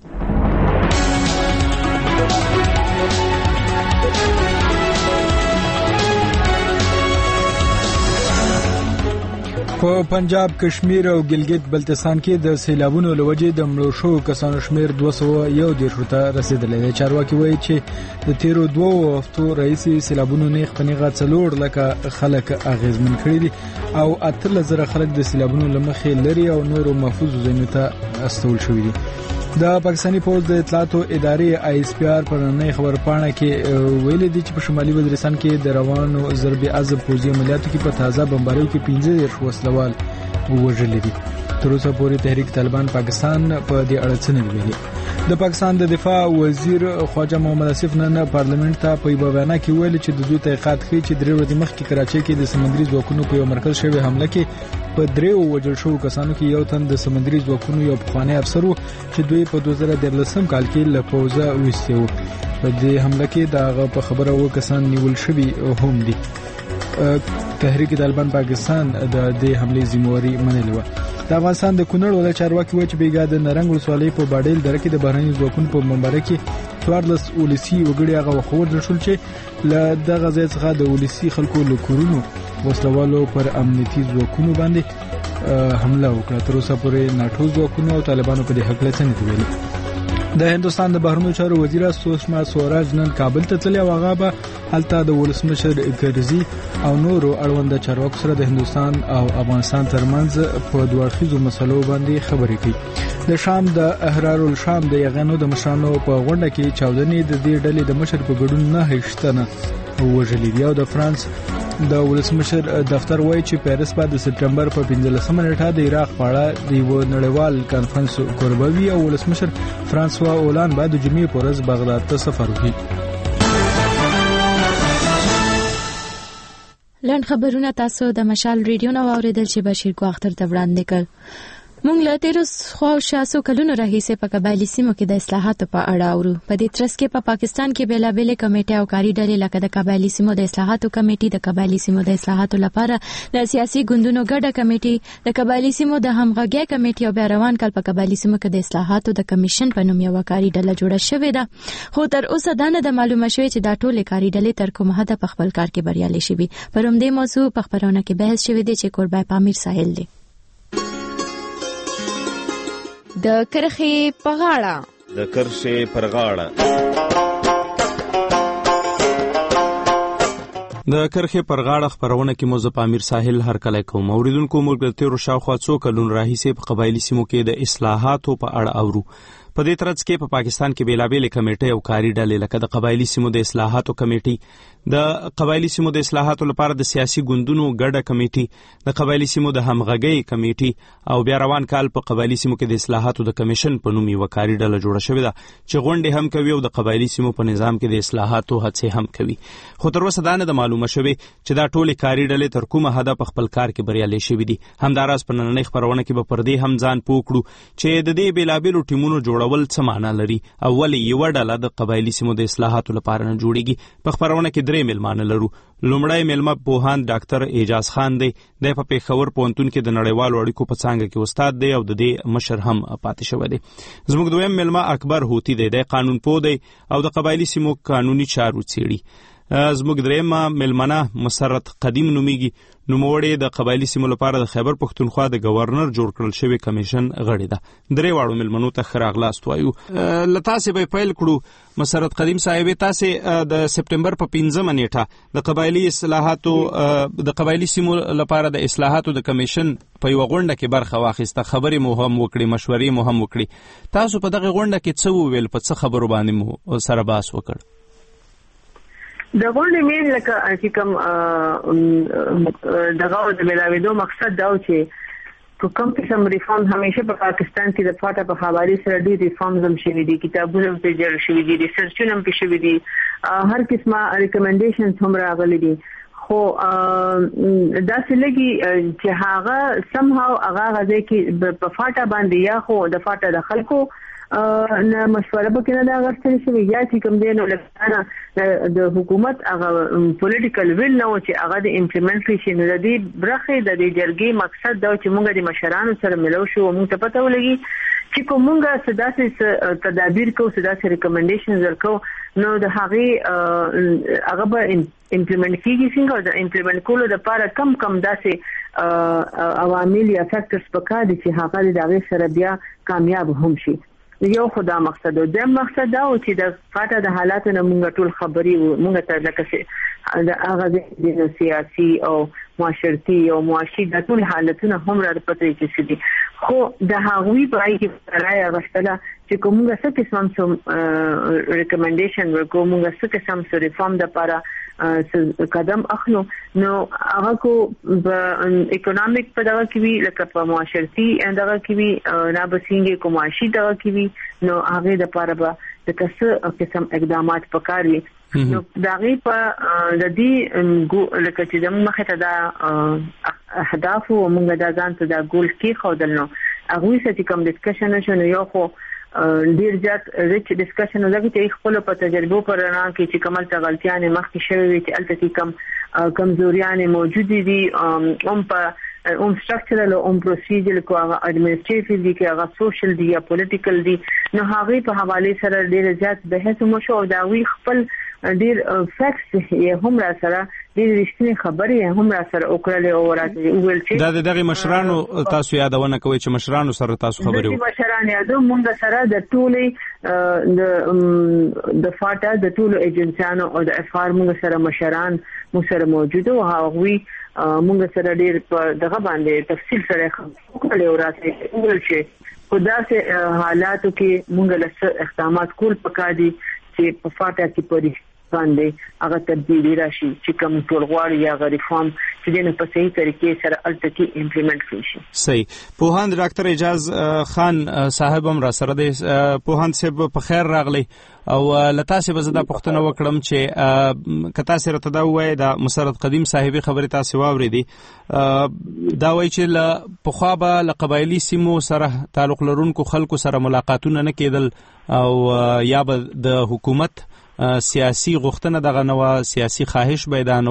په پنجاب، کشمیر او ګلګت بلتستان کې د سیلابونو لوجې د مړو شو کسانو شمیر 201 ته رسیدلی دی. چارواکي وایي چې د تیرو 2 هفتو رئیسي سیلابونو نیغ په نیغه 4 لکه خلک اغیزمن کړي دي او 13,000 خلک د سیلابونو لمخې لري او نورو محفوظ ځایونو ته استول شوي دي. د پاکستاني پوز د اطلاعاتو ادارې ISPR پر نړۍ خبرپاڼه کې ویلي دي چې په شمالي وزیرستان کې د روانو ضرب عضب پوځي عملیاتو کې په تازه بمباریو کې 15 وسلوال وژل دي. تر اوسه پورې تحریک طالبان پاکستان په دې اړه څه نه ویلي. د پاکستان د دفاع وزیر خواجه محمد اسف نن پارلیمنت ته په یوه بیان کې ویلي چې د دوی تحقیقات ښیي چې 3 ورځې مخکې کراچۍ کې د سمندري ځواکونو په یو مرکز شوی حمله کې په 3 وژل شوو کسانو کې یو تن د سمندري ځواکونو یو پخوانی افسر و چې دوی په 2013 کال کې له پوځه ویستي و. په دې حمله کې دغه په خبره و کسان نیول شوي هم دي. تحریک طالبان پاکستان د دې حملې ذمہواری منلې و. د افغانستان د کونړ ولایت چارواکي وایي چې بیګا د نرنګ ولسوالۍ په باډیل دره کې د بهرني ځواکونو په بمبارۍ کې 14 ولسی وګړي هغه وخور شول چې له دغه ځای څخه د ولسی خلکو له کورونو وسلوالو پر امنیتي ځواکونو باندې حمله وکړه. تر اوسه پورې ناټو ځواکونو او طالبانو په دې حق له څه نه ویلي. د هندستان د بهرنیو چارو وزیره سوشما سوراج نن کابل ته تللی او هغه به هلته د ولسمشر کرزي او نورو اړوند چارواکو سره د هندستان او افغانستان ترمنځ په دوه اړخیزو مسلو باندې خبرې کوي. د شام د احرار الشام د یغنو د مشرانو په غونډه کې چاودنې د دې ډلې د مشر په ګډون 9 تنه وژلي دي او د فرانس د ولسمشر دفتر وایي چې پیرس په د سپټمبر په 15 نیټه د عراق په اړه د یو نړیوال کانفرنس کوربوي او ولسمشر فرانسوا اولان بعد د جمعې په ورځ بغداد ته سفر وکړي. لن خبرونه تاسو د مشال ریډیو نو اوریدل چې بشیر کو اختر ته وړاندې کړ. مونږ له تیرو خو شاسو کلونو راهیسې په قبایلی سیمو کې د اصلاحاتو په اړه اورو. په دې ترڅ کې په پاکستان کې بیلابېل کمیټې او کاری ډلې لکه د قبایلی سیمو د اصلاحاتو کمیټې، د قبایلی سیمو د اصلاحاتو لپاره د سیاسي ګوندونو ګډه کمیټې، د قبایلی سیمو د همغږي کمیټې او بیا روان کال په قبایلی سیمو کې د اصلاحاتو د کمیشن په نوم یو کاری ډله جوړه شوې ده. خو تر اوسه دا نه معلومه شوې چې دا ټول کاری ډلې تر کومه حد په خپل کار کې بریالي شي. پر همدې موضوع په خبرونه کې بحث شوی دی چې قربای پامیر ساحل دی. د کرخې په غاړه د کرښې پر غاړه د کرخې پر غاړه خبرونه کې موږ په امیر ساحل هر کله کوم اوریدونکو موږ د تیرو شاوخوا څو کلونو راهیسې په قبایلی سیمو کې د اصلاحاتو په اړه اورو. په دې ترڅ کې په پاکستان کې بیلابېل کمیټې او کاری ډلې لکه د قبایلی سیمو د اصلاحاتو کمیټې، د قبایلی سیمو د اصلاحاتو لپاره د سیاسي ګوندونو ګډه کمیټې، د قبایلی سیمو د همغږي کمیټې او بیا روان کال په قبایلی سیمو کې د اصلاحاتو د کمیشن په نوم یو کاری ډله جوړه شوې ده چې غونډې هم کوي او د قبایلی سیمو په نظام کې د اصلاحاتو هڅې هم کوي. خو تر اوسه دا نه معلومه شوې چې دا ټولې کاری ډلې تر کومه حد په خپل کار کې بریالي شوي دي. همداراز په نننۍ خبرونه کې به پر دې هم ځان پوه کړو چې د دې بیلابېلو ټیمونو جوړول څه معنا لري او ولې یو ډله د قبایلی سیمو د اصلاحاتو لپاره نه جوړیږي. په خبرونه کې 3 ملمانه لرو. لومړی ملما پوهاند ډاکټر اعجاز خان دی. د پېښور پوهنتون کې د نړیوالو اړیکو په څانګه کې استاد دی او د دې مشر هم پاتې شوی دی. زموږ دویم ملما اکبر هوتی دی. د قانون پوه دی او د قبایلی سیمو قانوني چارو څېړي. زموږ دریم ملمنه مسرت قدیم نومیږي. نوموړی د قبایلی سیمو لپاره د خیبر پښتونخوا د گورنر جوړ کړل شوی کمیشن غړی ده. درې واړو ملمنو ته خراغلاست وایو. لتاسې به پیل کړو. مسرت قدیم صاحب، تاسې د سپټمبر په 15 نیټه د قبایلی اصلاحاتو د قبایلی سیمو لپاره د اصلاحاتو د کمیشن په یو غونډه کې برخه واخیسته. خبرې مو هم وکړې، مشورې مو هم وکړې. تاسو په دغه غونډه کې څه وویل؟ په څه خبرو باندې مو سره بحث وکړ؟ د غونډې مین لکه چې کوم دغه د ملاویدو مقصد دا و چې کوم قسم ریفارم همیشه په پاکستان کې د فاټا په حواله سره ډېر ریفارمز هم شوي دي، کتابونه په جوړ شوي دي، ریسرچونه هم شوي دي، هر قسمه ریکمنډیشنز هم راغلي دي. خو دا سلګي چې هغه سمهاو هغه غځي کې په فاټا باندې یا خو د فاټا د خلکو نه مشوره وکړه دا غوښتل شي یا چې کوم دی نو لکه د حکومت هغه پولیټیکل ویل نو چې هغه د امپلیمنټیشن د دې برخه د دې جرګې مقصد دا چې موږ د مشرانو سره ملو شو موږ ته پته ولګي چې کومه سداسې تدابیر کو سداسې ریکمنډیشنز ورکو نو د هغه به امپلیمنټ کیږي څنګه د امپلیمنټ کولو لپاره کم داسې عوامل یا فیکټرز پکار دي چې هغه د هغه سره بیا کامیاب هم شي. یو خدا مقصد او د مقصد دا و چې د فاټا د حالاتو نه موږ ټول خبري موږ ته لکه چې د هغه د سیاسي او معاشرتي او معاشي د ټول حالتونو هم را پته چې دي، خو د هغوی په اړه کې راي غوښتله چې کومه څه قسم سم ریکمنډیشن ورکو موږ څه قسم سم ریفارم د لپاره قدم اخلو نو هغه کو په اکونومیک په دغه کې وی لکه په معاشرتي دغه کې وی نه بسینګي کو معاشي دغه کې وی نو هغه د لپاره به د کس قسم اقدامات پکاري نو دغه په د دې لکه چې د مخه ته دا اهداف او موږ د ځان ته د ګول کې خودل نو هغه څه کوم ډسکشن شنو یو خو ډیر زیات ریچ ډسکشن ولګي چې خپل په تجربه پرانا کې چې کومه غلطیاں مخکې شوی چې البته کمزوریاں موجود دي په سټرکچرل او پروسیجر کو هغه اډمنسټریټیو دي کې هغه سوشل دي یا پولیټیکل دي نو هغه په حواله سره ډیر زیات بحث مو شو دا وی خپل ډیر فیکټس یې هم را سره ډیر رښتینی خبرې هم را سره وکړلې او راځي ویل چې دغه مشرانو تاسو یادونه کوي چې مشرانو سره تاسو خبرې وکړئ. مشران یادو مونږ سره د ټولې د فاټا د ټولو ایجنسیانو او د افار مونږ سره مشران مو سره موجود او هغوی مونږ سره ډیر په دغه باندې تفصیل سره خبرې او راځي ویل چې خدا سه حالاتو کې مونږ له اقدامات کول پکار دي چې په فاټا کې پوری باندې هغه تبدیلی راشي چې کوم ټولغواړي یا ریفارم چې نه په صحیح طریقې سره الټکی امپلیمنټ شي. صحیح. پوهاند ډاکټر اعجاز خان صاحب هم را سره دی. پوهاند صاحب په خیر راغلی او لتاسه به زدا پښتنه وکړم چې کتا سره تداوی د مسرت قدیم صاحبي خبره تاسو واوریدي دا وایي چې ل پخوا به ل قبایلی سیمو سره تعلق لرونکو خلکو سره ملاقاتونه نه کېدل او یا به د حکومت سیاسي غوښتنه دغه نو سیاسي خواهش بيدانو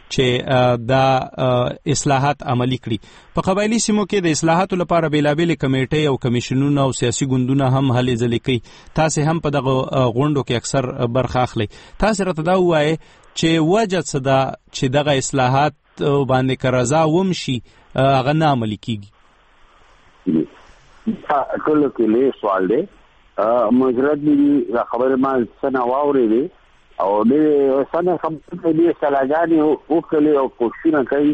چې دا اصلاحات عملی کړي. په قبایلی سیمو کې د اصلاحاتو لپاره بیلابل کمیټې او کمیشنونه او سیاسي ګوندونه هم هلې ځلې کوي. تاسو هم په دغه غونډو کې اکثر برخه اخلي. تاسو راته دا وایي چې وجه څه ده چې دغه اصلاحات باندې کرزا ومشي هغه نه عملی کیږي؟ ټول کې له سوال دی مجرد دي خبره ما سنه واوري دي او دې سنه خبره دي سلاګانی او کلی او کوشش کوي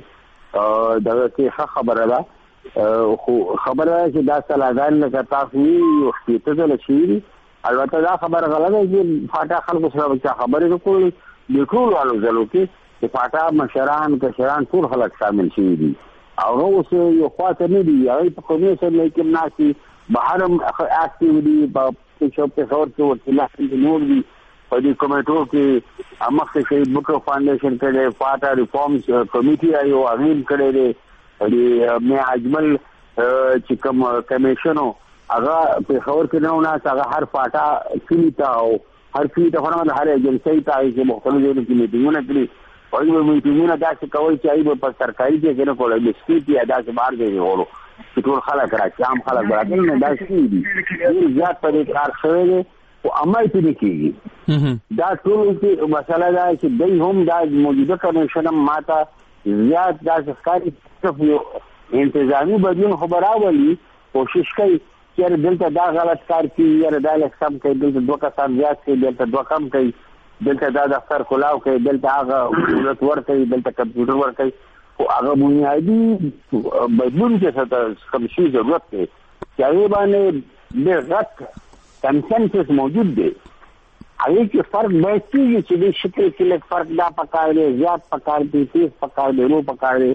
دا چې خبره ده خو خبره چې دا سلاګان لکه تاسو یو شپته د لشي البته دا خبره غلطه چې فاټا خلکو سره خبرې کوي د ټول والو ځلو کې چې فاټا مشران کشران ټول خلک شامل شي دي او نو اوس یو خاطر نه دي هغه په کومه سره لیکم ناسي بهرم اکټیویټي په شپه خور کې ورته لا نور دي په دې کمیټو کې امخه شهید بوټو فاونډیشن کې فاټا ریفارمز کمیټي ایو اغیم کړي دي مې اجمل چې کوم کمیشنو هغه په خور کې نه ونه هغه هر فاټا کلیتا او هر کلیتا خونه هر ایجنسی ته چې مختلفو کې میټینګونه کړي او یو میټینګونه داسې کوي چې ایو په سرکاري کې نه کولای د سپیټي ادا چې بار دی ورو چې ټول خلک راځي عام خلک راځي نه دا شي دي زیات په کار شوی دی او عمل پې کېږي دا ټول چې مسله ده چې دوی هم دا موجوده کمیشن ماته زیات دا ښکاري یو انتظامی بدلون خبراولي کوشش کوي چې دلته دا غلط کار کوي یا دا لکسم کوي دلته دوه کسان زیات کوي دلته دوه کم کوي دلته دا دفتر کولاو کوي دلته هغه ضرورت ورکوي دلته کمپیوټر ورکوي او هغه بنیادی بدلون چې کوم شي ضرورت دی چې هغه باندې د غټ کنسنسس موجود دی هغه کې فرق به کېږي چې د شکل کې لږ فرق دا پکار دی زیات پکار دی تیز پکار دی نو پکار دی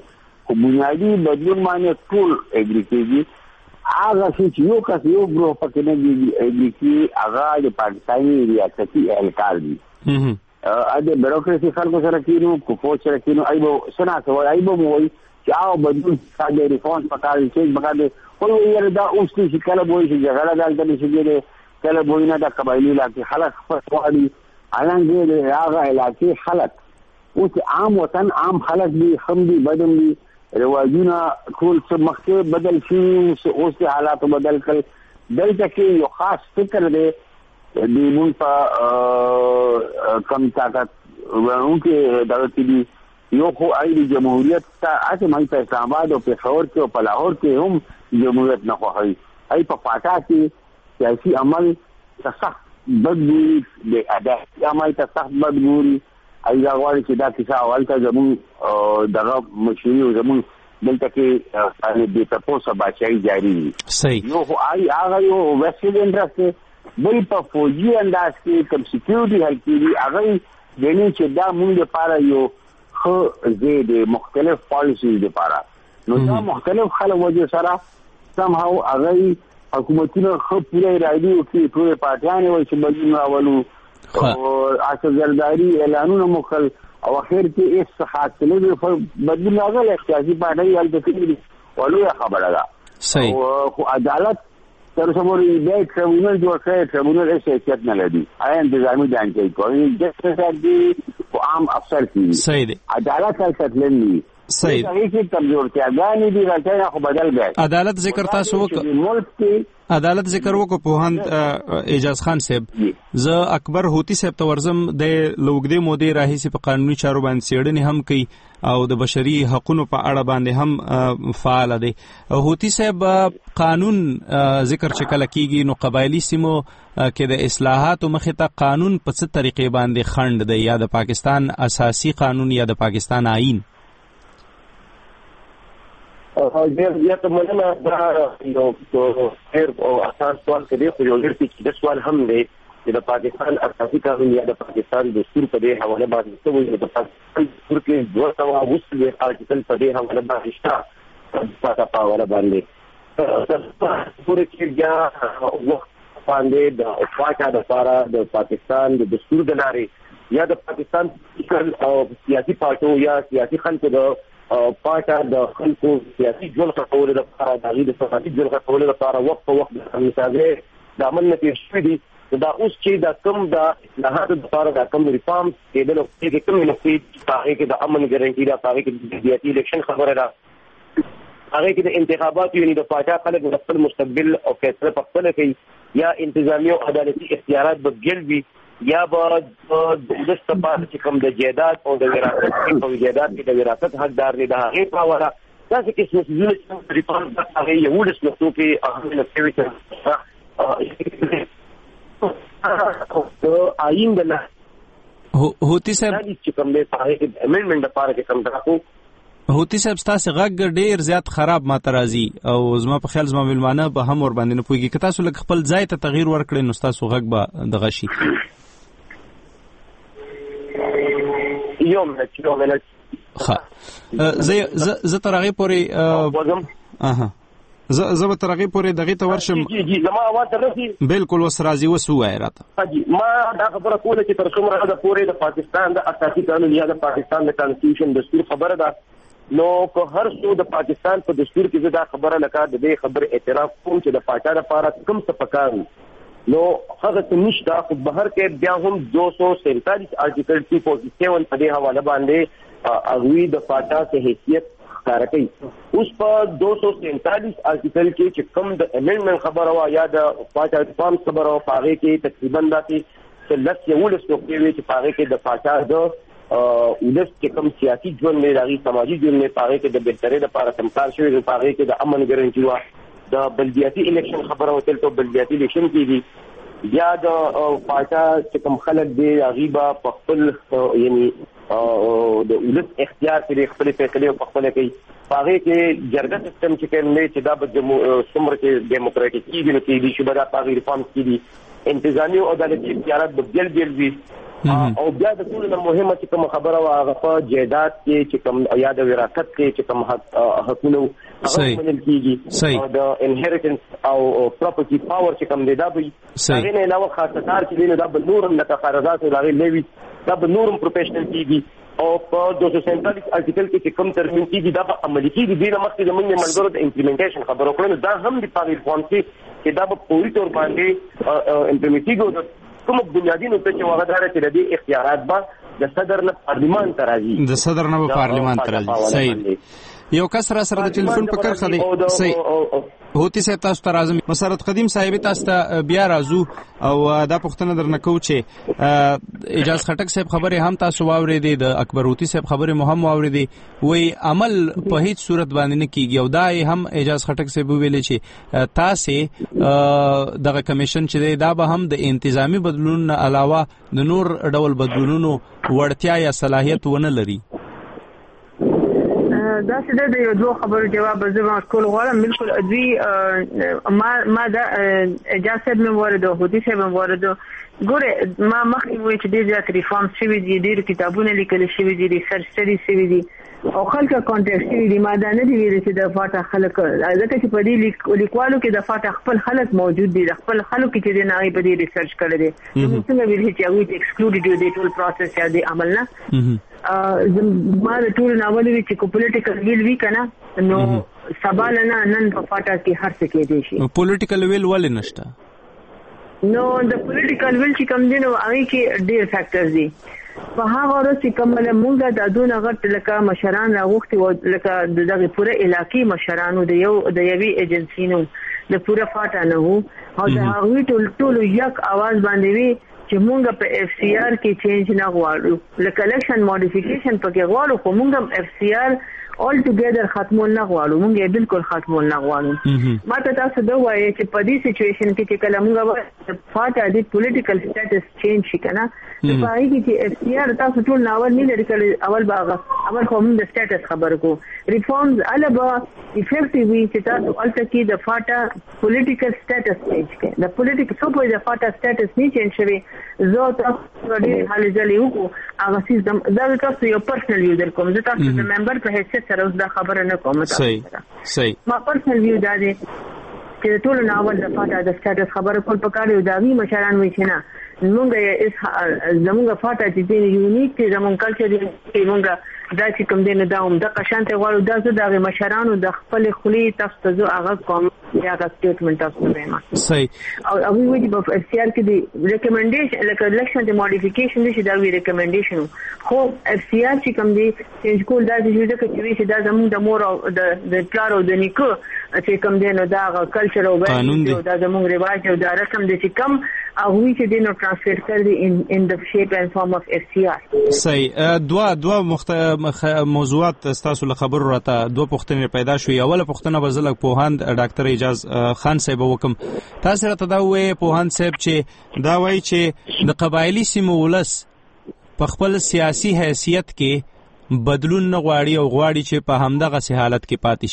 په بنیادی بدلون باندې ټول اګری کېږي. هغه چې یو کس یو ګروپ پکې نه دی اګری کېږي هغه د پاکستاني ریاستي اهلکار دي. د بیروکراسي خلکو سره کینو کو فوج سره کینو ایبو سنا سوال ایبو موي چې او بدلون ساده ریفورم پکاره چې بګاده خو یې دا اوس چې کله وایي چې جګړه دالته نشي کله وایي نه د قبایلی علاقې خلک خپل الانګه د هغه علاقې خلک اوس عام وطن عام خلک دي هم دي بدم دي رواجونه ټول څه مخکې بدل شي اوس حالات بدل کړي دلته کې یو خاص فکر دی د مون په کم طاقت ورونکو دغه دي یو خو آئین جمهوریت ته اته مې په اسلام آباد او پېښور کې او په لاهور کې هم جمهوریت نه خوښي ای په پاټا کې سیاسي عمل سخت بدګوري د اداري عمل ته سخت بدګوري ای غواړي چې دا کیسه اول ته زمون دغه مشوري او زمون دلته کې د تاسو بچای جاری صحیح یو خو آی هغه یو ویسټ انټرست بل په فوجي انداز کې کم سکیورټي هل کېږي هغه دني چې دا موږ لپاره یو خو زید مختلف پالیسیز لپاره نو دا مختلف خلک وجه سره سم هاو هغه حکومتونه خو پوره راځي او کې ټول پارټیان وایي چې بدلون راولو او اصلګرداري اعلانونه مخل او اخر کې اس حاصله بدلون راغلی سیاسي پارټي حل کړي ولوي خبره ده صحیح او عدالت تر څومره دې ټریبیونل جوړ کړي ټریبیونل حیثیت نه لري آیا انتظامی ډانچه کوي جسټس دی او عام افسر کی صحیح دی عدالت سرتلنی صحیح هیڅ کمزورتیا غانې دي راځي خو بدل غي عدالت ذکر تاسو وکړه عدالت ذکر وکړو په اجاز خان صاحب ز اکبر هوتی صاحب تورزم د لوګدې مودې راهي په قانوني چارو باندې سیړنې هم کوي او د بشري حقوقو په اړه باندې هم فعال دي. هوتی صاحب قانون ذکر چې کله کیږي نو قبایلی سیمو کې د اصلاحاتو مخه ته قانون په څه طریقې باندې خند دی یا د پاکستان اساسي قانون یا د پاکستان آئین او بیا ته مننه دا یو ډېر اساس سوال کوي خو یو ډېر پیچیده سوال هم دی چې د پاکستان اساسي قانون یا د پاکستان دستور په دې حواله باندې څه وایي د پاکستان دستور کې 220 آرټیکل په دې حواله باندې شته په حواله باندې پورې کې بیا وخت باندې د پاکستان لپاره د پاکستان د دستور د لارې یا د پاکستان او سیاسي پارټو یا سیاسي خلکو د پاکستان د خلکو سیاسي ژوند خپل لپاره د غیر سیاسي ژوند خپل لپاره وخت په وخت د مثاله د عمل نتیجه شوې دي دا اوس چې دا کوم د اصلاحاتو لپاره دا کوم ریفارم کېدل او چې کوم نفسي پاره کې د امن ګارانټي دا پاره کې د سیاسي الیکشن خبره ده هغه کې د انتخاباتو یعنی د پاکستان خلک د خپل مستقبل او فیصله په خپل کوي یا انتظامی او عدالتي اختیارات به ګلوي یا به د استفاده چې کوم د جیدات او د وراثت په جیدات کې د وراثت حقدار دي دا هغه په وره دا چې څه چې ریفارم هغه یو د سلوکو کې اهمه کوي چې آئین د هوتی صاحب چې کوم د امندمنت لپاره کې کوم راکو هوتی صاحب تاسو غږ ډیر زیات خراب ماته راځي او زما په خیال زما ملمانه به هم ور باندې نه پويږي که تاسو لږ خپل ځای ته تغییر ورکړئ نو تاسو غږ به دغه شي یو منټ زه تر هغه پورې زه به تر هغه پورې دغه ته ورشم جی زما आवाज درځي بالکل وس راځي وسو وای راته جی ما دا خبره کوله چې تر څومره د پورې د پاکستان د اساسي قانون یا د پاکستان د کانسټیټیوشن دستور خبره ده نو که هر څو د پاکستان په دستور کې دا خبره لکه د دې خبر اعتراف کوم چې د پاکستان لپاره کوم څه پکارو نو هغه څه نشته خو بهر کې بیا هم 247 آرټیکل 247 په دې حواله باندې اغوی د پاکستان ته حیثیت کار کوي اوس په 247 آرټیکل کې چې کوم د امندمنت خبره وا یا د پاکستان فارم خبره وا پاره کې تقریبا داتې چې لکه یو لسو کې چې پاره کې د پاکستان د ولس چې کوم سیاسي ژوند نه راغی سماجی ژوند نه پاره کې د بهترۍ لپاره سمکار شوی د پاره کې د امن ګارانټي وا د بلدیاتي الیکشن خبره وتل ته بلدیاتي الیکشن کېږي یا د پاکستان چې کوم خلک دی غیبا په خپل یعنی د ولس اختیار کې خپل فیصله په خپل کوي هغه کې جرګه سیستم چې کوم چې دا د څومره کې دیموکراتیک کېږي نو کې دي چې دا پاره ریفارم کېږي انتظامی او عدالتي اختیارات د بیل وي او بیا د ټول مهمه چې کوم خبره واغه په جیدات کې چې کوم یا د وراثت کې چې کوم حقونه هغه منل کیږي او د انهریټنس او پراپرټي پاور چې کوم دی دا به هغه نه علاوه خاصتار چې دی دا به نورم د تقاضات لغوي لوي دا به نورم پروفیشنل کیږي او په 247 آرټیکل کې چې کوم ترمیم کیږي دا به عملي کیږي د مخکې د موږ ملګرو د امپلیمنټیشن خبرو کړو دا هم د پاکستان فون کې دا به پوری تور باندې امپلیمنټیږي کوم بنیادی نقطه چې هغه دار چې د اختیارات به د صدر نه پارلیمان ته راځي د صدر نه پارلیمان ته راځي صحیح یو کس را سره د ټلیفون په کرخه دی صحیح هوتی صاحب تاسو ته راځم مسرت قدیم صاحب تاسو ته بیا راځو او دا پوښتنه درنه کو چې اجاز خټک صاحب خبره هم تاسو واورېدې د اکبر هوتی صاحب خبره مهم واورېدې وای عمل په هیڅ صورت باندې نه کیږي او دا هم اجاز خټک صاحب ویلي چې تاسو دغه کمیشن چې دا به هم د انتظامی بدلون علاوه د نور ډول بدلونونو وړتیا یا صلاحیت ونه لري دا څه د یو دوه خبرو جواب زما کول غواړم بالکل ادوی ما دا اجازه مې ورده هودي څه مې ورده ګوره ما مخکې وې چې ډېر ځکه ریفارم شوی دي ډېر کتابونه لیکل شوی دي ریسرچ سټډي شوی دي او خلک کانټیکټ شوی دي ما دا نه دی ویل چې د فاټا خلک ځکه چې په دې لیکوالو کې د فاټا خپل خلک موجود دي خپل خلک چې د نړۍ په دې ریسرچ کړی دي نو څنګه ویل چې هغه ایکسکلوډډ دي ټول پروسس یا د عمل نه ما د ټول ناول وی چې کو پولیټیکل ویل وی کنه نو سبا نه نن په فاټا کې هر څه کې دي شي پولیټیکل ویل ولې نشته نو د پولیټیکل ویل چې کوم دي نو هغه کې ډېر فیکټرز دي په هغه ورځ چې کومه مونږه د دونه غټ لکه مشران راغوختي او لکه دغه پوره علاقې مشرانو د یوې ایجنسی نو د پوره فاټا نه وو او د هغه ټول یک आवाज باندې وی چې مونږ په اف سی آر کې چینج نه غواړو لکه الیکشن ماډیفیکیشن پکې غواړو خو مونږ اف سی آر all together ختمول نه غواړو مونږ بالکل ختمول نه غواړو ما ته تاسو دا وایي چې په دې سچويشن کې چې کله مونږ فاټا د پولیټیکل سټیټس چینج شي کنه په هغه کې چې اف سی آر تاسو ټول ناول نه لري کړی اول باغ اول خو موږ د سټیټس خبر کو ریفارمز البا افیکټیولی چې تاسو الته کې د فاټا پولیټیکل سټیټس چینج کړي د پولیټیکل سو په د فاټا سټیټس نه چینج شوی زه تاسو ډېر حالې ځلې وکړو هغه سیستم دا تاسو یو پرسنل یو در کوم زه تاسو د ممبر په حیثیت سره اوس دا خبره نه کوم صحیح ما پرسنل ویو دا دی چې ټول ناول د فاټا د سټیټس خبره کول پکاره یو دا وی مشران وی چې نه مونږه زمونږه فاټا چې دی یونیک دی زمونږ کلچر دی مونږه دا چې کوم دی نه دا هم د قشانته غواړو دا زه د مشرانو د خپل خلی تاسو ته زه هغه کوم یا د سټیټمنټ تاسو ته ما صحیح او هغه وی په اف سی آر کې دی ریکمنډیشن لکه الیکشن د ماډیفیکیشن دي چې دا وی ریکمنډیشن خو اف سی آر چې کوم دی چینج کول دا چې دا زموږ د مور او د پلار او د نیکو چې کوم دی نو دا کلچر او دا زموږ رواج او دا رسم دي چې کوم هغه چې دی نو ترانسفر کړی ان د شیپ اند فارم اف اف سی آر صحیح دوا موضوعات تاسو له خبرو راته دوه پوښتنې پیدا شوې اوله پوښتنه به زلک پوهاند ډاکټر اجاز خان صاحب وکم تاسو راته دا وایي پوهاند صاحب چې دا وایي چې د قبایلی سیمو ولس په خپل سیاسي حیثیت کې بدلون نه غواړي او غواړي چې په همدغه سي حالت کې پاتې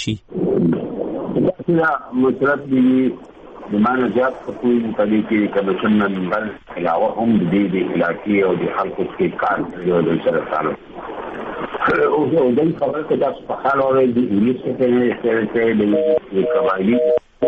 شي دا مطلب دی د معنی زیات خپل مطابق کې کمیشن نن بل علاوه هم د دې علاقې او د خلکو کې کار یو د سره تعلق او د خبرو کې تاسو په حال اورئ د انګلیس کې د قبایلی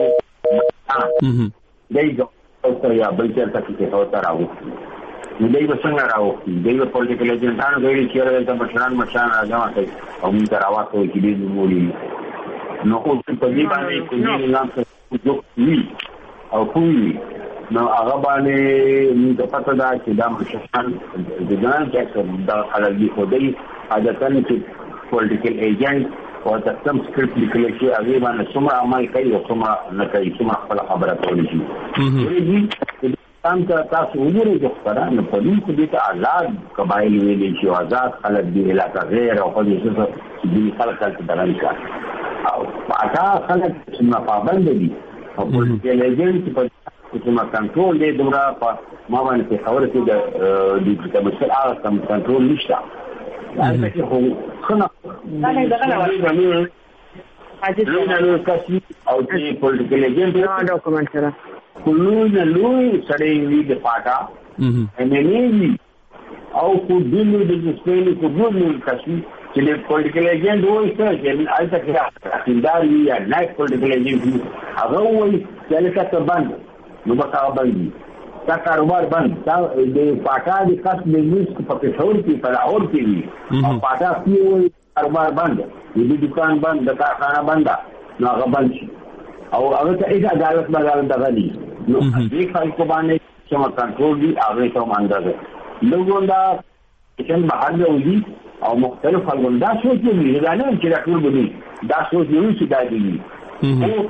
دایو یا بل څه چې تاسو راوځي نو دایو څنګه راوځي دایو پولیټیکل ایجنټانو دوی چې د مشران راځي او موږ راوځو چې دې مولي نو اوس په دې باندې کومې نام څه او کوي نو هغه باندې موږ پته دا چې دا مشران د ځان چې دا خلک دی خو دی عادتاً چې پولیټیکل ایجنټ او د سم سکرپټ لیکل شي هغه باندې څومره عمل کوي او څومره نه کوي څومره خپل خبره کوي شي تام تاسو وګورئ چې خبره په دې کې د آزاد قبایل ویلې شي آزاد خلک دی علاقه غیر او په دې څه دي خلک ته دلایل او هغه خلک چې پابند دي او پولیټیکل ایجنټ په کومه کنټرول دی دومره په ما باندې خبره کې د کمیشن هغه کم کنټرول نشته دا چې خو خنه دا نه دغه نه کسي او چې پولیټیکل ایجنټ ډاکومنټ سره کلون لوی سړی وی د پاټا امنیوي او کو دلو د سپېلې کو ګورنل کسي چې د پولیټیکل ایجنټ وایي چې الته کې اقتدار یا نه پولیټیکل ایجنټ هغه وایي چې لکه بند نو بقا بندي دا کاروبار بند دا د پاټا د خاص بزنس په پېښور کې په لاهور کې وي او پاټا کې کاروبار بند د دکان بند د کارخانه بند نو هغه بند شي او هغه ته اجازه عدالت باندې دغلي نو دې خلکو باندې چې کنټرول دي هغه ته مانده لوګون دا چې محل وي او مختلف خلکو دا سوچ دي دا نه چې راټول دي دا سوچ یو څه دی او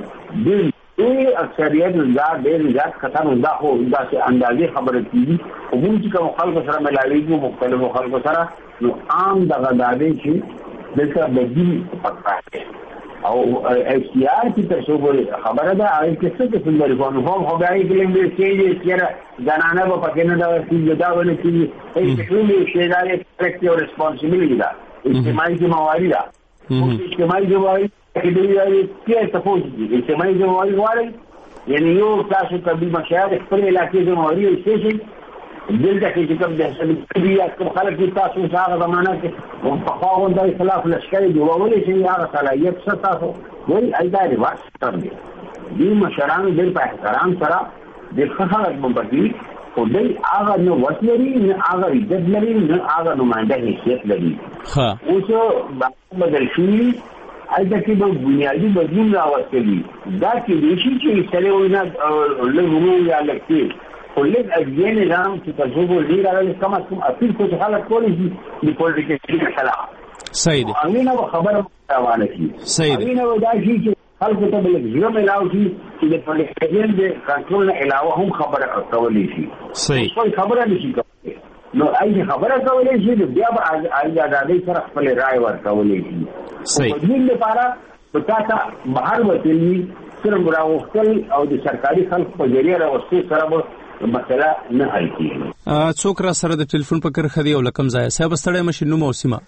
د اکثریت ډېر زیات خطر دا خو دا چې اندازې خبره کیږي او موږ چې کوم خلکو سره ملاويږو مختلفو خلکو سره نو عام دغه دادې چې دلته بدیل پکاره او اختیار کی ترڅو خبره ده هغه څه چې څنګه کوو هم خو به یې کلم چې چې زنانه په پکې نه دا چې دا ونه چې هیڅ ټول شي دا کلکټیو ریسپانسیبিলিټي ده اجتماعي ذمہواری ده اجتماعي ذمہواری کې دوی کې تاسو دي اجتماعي ذمہواری غواړي یعنی یو تاسو کبي مشاهد خپل علاقې ذمہواری استیشن دلته کې کوم د سړي کوم خلک چې تاسو هغه زمانہ کې په خواغون د خلاف لشکري جوړولې چې هغه صلاحيت څه تاسو وایي ایداري واسطه دي دې مشرانو د په احترام سره د خلک مبدي او دې هغه نو وسلري نه هغه عزت لري نه هغه نمائنده حیثیت لري ها اوس بدل شي اته کې به بنیادی بدلون راوستلی دا چې دیشي چې سره وینا لږه یا لکه ولې اجازه نظام چې تاسو ډیر راغلي کوم کوم اصل څه حالت کولی شي د پولیټیکل مسله صحیح دی امینه خبره روانه شي صحیح دی امینه دا شي خلکو ته بل ځای ملاوي چې د پولیټیکل د کنټرول نه علاوه هم خبره کولی شي صحیح کوئی خبره نشي کولی نو اې خبره کولی شي بیا به آزادۍ سره خپل رائے ورکولی شي صحیح په دې لپاره په تاسو بهر وتلی څنګه راوختل او د سرکاري خلکو په ذریعہ راوستل سره مسله نه حل کیږي څوک را سره د ټلیفون په کرخه دی او لکم ځای صاحب ستړی مشینو موسمه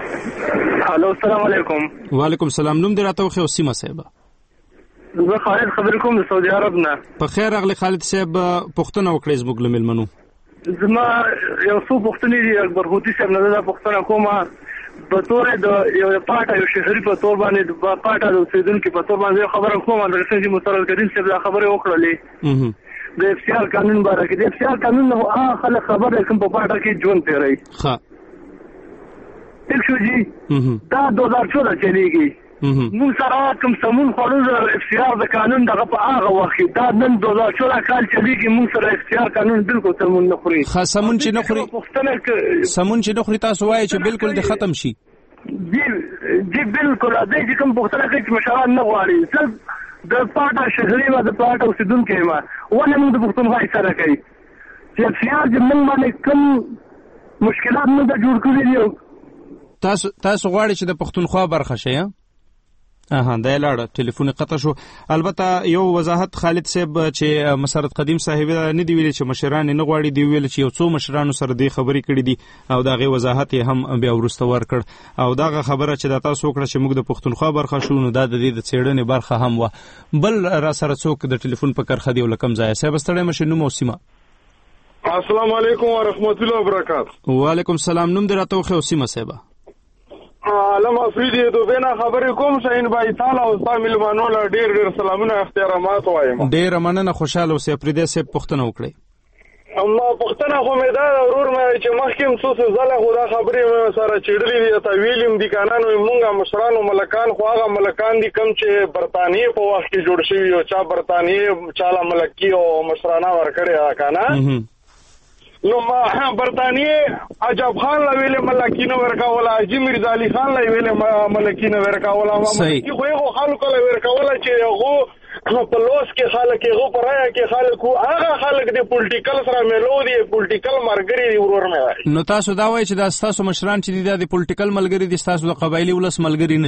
الو السلام علیکم وعلیکم السلام نوم دې راته خو سیمه صاحب زه خالد خبر کوم د سعودي عرب نه په خیر اغلی خالد صاحب پښتنه وکړې زموږ لملمنو زما یو څو پښتنې دي اکبر هوتی صاحب نه دا پښتنه کومه په تور د یو پاټه یو شهري په تور باندې د پاټه د اوسیدونکو په تور باندې خبره کومه د رسنۍ مترل کریم صاحب دا خبره وکړلې د اف سی آر قانون باره کې د اف سی آر قانون نو هغه خلک خبره کوم په پاټه کې ژوند تیري ښه تل شو جی دا 2014 چلیږي موږ سره کوم سمون خلوز اف سی آر د قانون دغه په هغه وخت دا نن 2014 کال چلیږي موږ سره اف سی آر قانون بالکل سمون نه خوري ښه سمون چې نه خوري سمون چې نه خوري تاسو وایي چې بالکل د ختم شي جی بالکل دا چې کوم پښتنه کې مشران نه غواړي د پاټه شهري و د پاټه اوسیدونکو ما ولې موږ د پښتونخوا سره کوي چې سیار د موږ باندې کوم مشکلات نه د جوړ کړی دي تاسو غواړئ چې د پښتونخوا برخه شي دا لاړه ټلیفون قطع شو البته یو وضاحت خالد صاحب چې مسرت قدیم صاحب نه دی ویل چې مشران نه غواړي دی ویل چې یو څو مشرانو سره دی خبرې کړې دي او داغه وضاحت هم بیا ورسته ورکړ او داغه خبره چې د تاسو وکړه چې موږ د پښتونخوا برخه شو نو دا د دې د څېړنې برخه هم و بل را سره څوک د ټلیفون په کرخه دی ولکم ځای صاحب ستړی مشنو موسمه السلام علیکم ورحمت الله وبرکاته وعلیکم السلام نوم دې راته خو سیمه صاحب علم افریدی دوبینا خبرې کوم شاین بای تعالی او تاسو ملمنو له ډېر سلامونه احترامات وایم ډېر مننه خوشاله اوسې افریدی صاحب پښتنه وکړي اما پښتنه خو مې دا ورور مې چې مخکې څه زله خدا خبرې سره چېړلې دي ته ویلیم دي کانانو مونږه مشرانو ملکان خو هغه ملکان دي کم چې برتانیې په وخت کې جوړ شوی او چا برتانیې چاله ملکی او مشرانه ورکړي کانا نو ما برتانیې عجب خان لا ویله ملکینه ورکاوله اجي مرزا علي خان لا ویله ملکینه ورکاوله ملکی خو خلکو لا ورکاوله چې هغه په لوس کې خلک هغه پرایا کې خلک هغه خلک د پولیټیکل سره ملو دي پولیټیکل مرګري دی ورور مې نو تاسو دا وایي چې د تاسو مشران چې د پولیټیکل ملګری دي تاسو د قبایلی ولس ملګری نه دي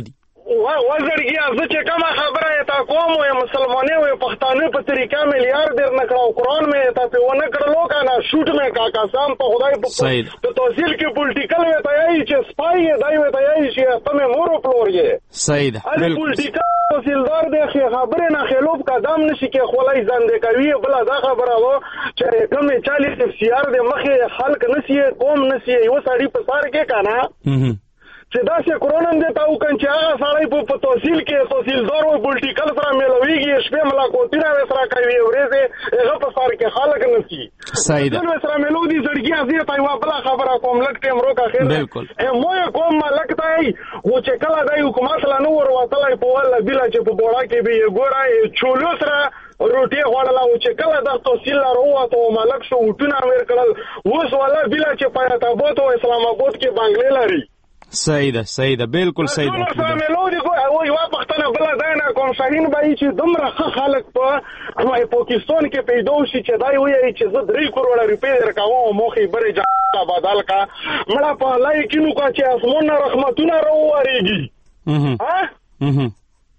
وزړګي زه چې کومه خبره تا کوم او مسلمانې او پښتانه په طریقه مليار در نه کړو قرآن مې ته په ونه کړلو کنه شوټ مې کا قسم په خدای په توصیل کې پولیټیکل وي ته یې چې سپای دای وي ته یې چې ته مې مور پلور یې صحیح ده پولیټیکل توصیلدار د خبره نه خلوب قدم نشي کې خولای ځان کوي بل دا خبره وو چې کوم 40 سیار د مخه خلک نسی قوم نسی یو سړی په سار کې کنه چې دا چې کورونم دې تاو کن چې هغه سړی په توصیل کې توصیلدار او پولیټیکل سره ملويږي شپه ملاقاتونه سره کوي ورته هغه په سر کې خلک نسی صحیح ده نو سره ملودي زړګي ازي ته یو بل خبره کوم لکه ټیم روکا خیر بالکل مو کوم لکه تای و چې کله د حکومت لا نو وروتلای په ول بلا چې په بوړا کې به ګورای چولو سره روټي خوړلا او چې کله د توصیل راوته ملک شو وټونه ور کړل اوس ولا بلا چې پاتہ بوت او اسلام آباد کې بنگلې لري صحیح ده بالکل صحیح ده سره ملودي او یو پښتنه بل داینه کوم شاهین بای چې دومره خلک په پاکستان کې پیدا شي چې دای وایي چې زه 3 کروڑ روپۍ درکاوم موخي بره جا بدل کا مړه په لای کینو کا چې اسمون رحمتونه راوړيږي ها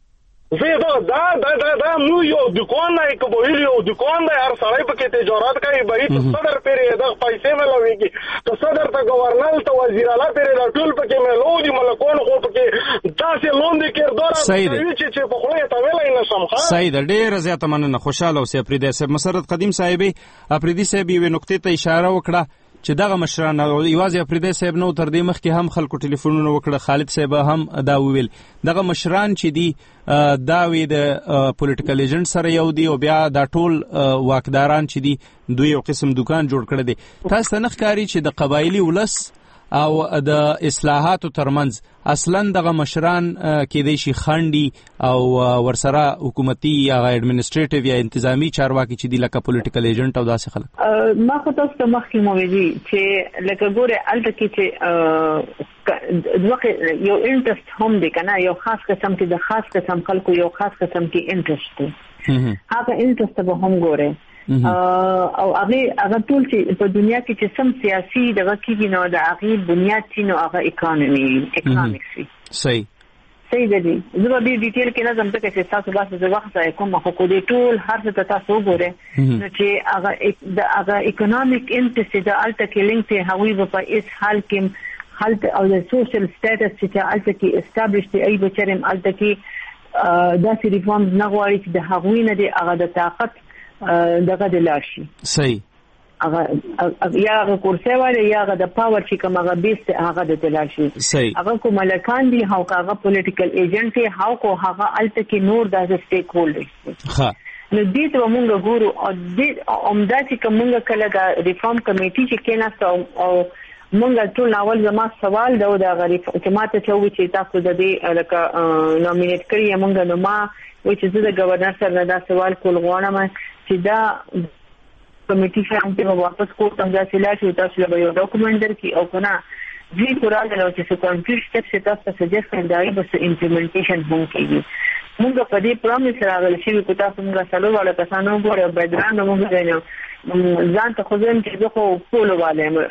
زه دا نو یو دکان نه کوي یو دکان نه هر سړی په کې تجارت کوي به ته صدر پیری د پیسې ملويږي ته صدر ته گورنر ته وزیر اعلی پیری د ټول په کې ملودي ملکون خو په کې تاسو لوند کېردار چې په خو ته ویلای نشم ها صحیح ده ډیر زیاته مننه خوشاله اوسې افریدی صاحب مسرت قدیم صاحب افریدی صاحب یو نقطې ته اشاره وکړه چې دغه مشران یوازې افریدی صاحب نو تر دې مخکې هم خلکو ټلیفونونه وکړه خالد صاحب هم دا ویل دغه مشران چې دی دا وی د پولیټیکل ایجنټ سره یو دی او بیا دا ټول واکداران چې دی دوی یو قسم دکان جوړ کړی دی تاسو نه ښکاری چې د قبایلی ولس او د اصلاحاتو ترمنځ اصلا دغه مشران کې د شي خندي او ورسره حکومتي یا اډمنستریټیو یا انتظامی چارواکي چې دی لکه پولیټیکل ایجنټ او داسې خلک ما خو تاسو ته مخکې مو ویلي چې لکه ګوره الته کې چې دغه یو انټرست هم دی کنه یو خاص قسم کې د خاص قسم خلکو یو خاص قسم کې انټرست دی هغه انټرست به هم ګوره او هغه ټول چې په دنیا کې چې سم سیاسي دغه کې نو د هغه بنیاد چې نو هغه اکونومیکس صحیح دی زه به ډیټیل کې نه زم ته چې تاسو باسه د وخت ځای کوم خو دې ټول هر څه تاسو وګورئ نو چې هغه اکونومیک انټرست د الټا کلینګ ته هغوی په اس حال کې حالت او د سوشل سټیټس چې الټا کې اسټابلیش دی ای بچرم الټا کې داسې ریفارمز نه غواړي چې د هغوی نه دی هغه د طاقت دغه د لاشي صحیح هغه یا کورسه وره یا د پاور چې کوم هغه بیس هغه د لاشي صحیح هغه کوم ملکان دي هغه پولیټیکل ایجنټ دی هغه الته کې نور د سټیک هولډرز ها نو دې ته موږ ګورو او دې عمده چې کومه کله د ریفارم کمیټي چې کېناست او موږ ټول اول زما سوال دا د غریب چې ماته چوي چې تاسو د دې لکه نومینیټ کړی موږ نو ما و چې زه د گورنر سره دا سوال کول غواړم چې دا کمیټي څنګه واپس کوم دا سلا چې تاسو له یو ډاکومنټ درکې او کنه دې قران له چې څه کنفیوز سټپ تاسو سجست کړئ بس امپلیمنټیشن هم کیږي موږ په دې پرومس راغلی چې په تاسو موږ سلو والا کسانو ګورو بیکګراوند موږ غواړو ځان ته خو زم چې خو پولو والے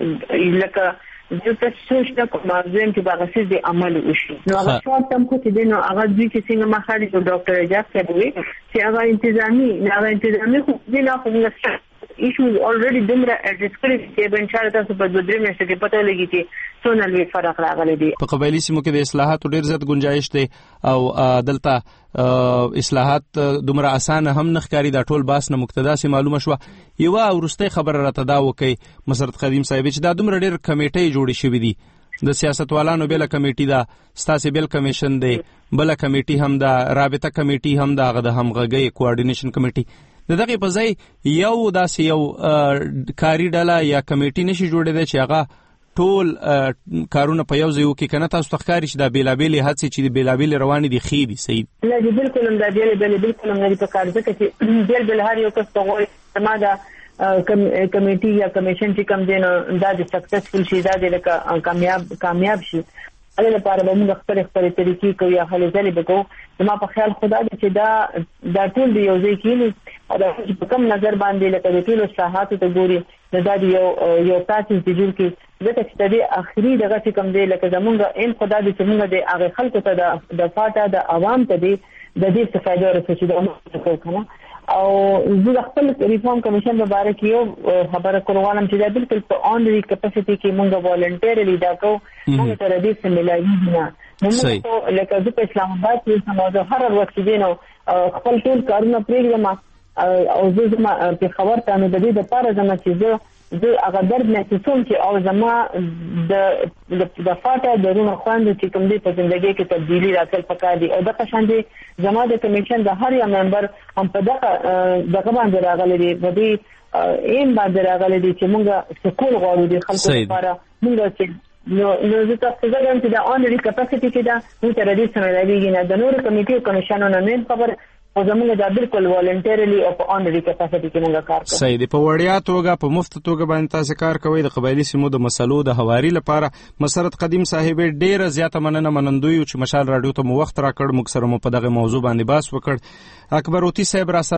لکه د سوچ نه کوم ځین چې باغسیز د عمل وشي نو هغه شورت تم کو چې نو هغه د چې څنګه مخالي ډاکټر اجازه کوي چې هغه انتظامی خو دې نه خو ایشوز already دمره اډریس کړی چې به ان شاء الله تاسو په 2 میاشتو کې پته لګی چې څونه لوی فرق راغلی دی په قبایلی سیمو کې د اصلاحاتو ډیر زیات گنجائش دی او دلته اصلاحات دومره اسانه هم نه ښکاری دا ټول باس نه مقتدا سي معلومه شو یو ورسته خبر راته دا وکي مسرت قدیم صاحب چې دا دومره ډیر کمیټې جوړې شوې دي د سیاستوالانو بل کمیټې دا ستاسو بل کمیشن دی بل کمیټې هم دا رابطه کمیټې هم دا غد همغږي کوارډینیشن کمیټې دغه په ځای یو داسې یو کاری ډله یا کمیټې نشي جوړېدای چې هغه ټول کارونه په یو ځای وکړي کنه تاسو تخکاری چې د بیلابېلې هڅې چې د بیلابېلې روانې دي خې دي صحیح نه دي بالکل هم دا بالکل هم نه په کار ځکه چې بل هر یو کس ته غواړي ما دا کمیټي یا کمیشن چې کم دین دا د سکسسفل شي دا د کامیاب شي هغه لپاره به موږ خپل طریقې کوو یا هلې ځلې به کوو ما په خیال خدا دې چې دا ټول دی یو ځای کې دا په کوم نظر باندې لکه د ټول اصلاحاتو ته ګوري دا یو تاسو چې جوړ کې ځکه چې د اخري دغه چې کوم دی لکه زمونږ ایم خدا دې چې موږ د هغه خلکو ته د پاټه د عوام ته د دې څه فائدہ ورسوي چې د موږ کنه او زه خپل ریفارم کمیشن په اړه کې یو خبره کولم چې دا بالکل په اونري کیپاسټي کې موږ والنټیرلی دا کوو موږ ته د دې سملایي نه موږ لکه د اسلام آباد کې سماجو هر وخت دینو خپل ټول کارونه پرېږدم او زه په خبر ته نو د دې لپاره زما چې زه هغه درد نه کوم چې او زما د فاټه درونه خواند چې کوم دي په ژوندۍ کې تبدیلی راځل پکار دي او د قشاندې زما د کمیشن د هر یو ممبر هم په دغه باندې راغلي دي په دې ایم باندې راغلي دي چې موږ سکول غواړو د خلکو لپاره موږ چې نو زه تاسو ته وایم چې د اونري کیپاسټي کې دا موږ تر دې سره راځي نه د نور کمیټې او کمیشنونو نه خبر او زموږ د بالکل والنټیرلی او په اونري کیپاسټي کې موږ کار کوو. صحیح دی. په وړیا توګه په مفت توګه باندې تاسو کار کوئ. د قبایلی سیمو د مسلو د هواري لپاره مسرت قدیم صاحب ډیره زیاته منندوی چې مشال رادیو ته مو وخت راکړ، موږ سره مو په دغه موضوع باندې بحث وکړ. اکبر اوتی صاحب را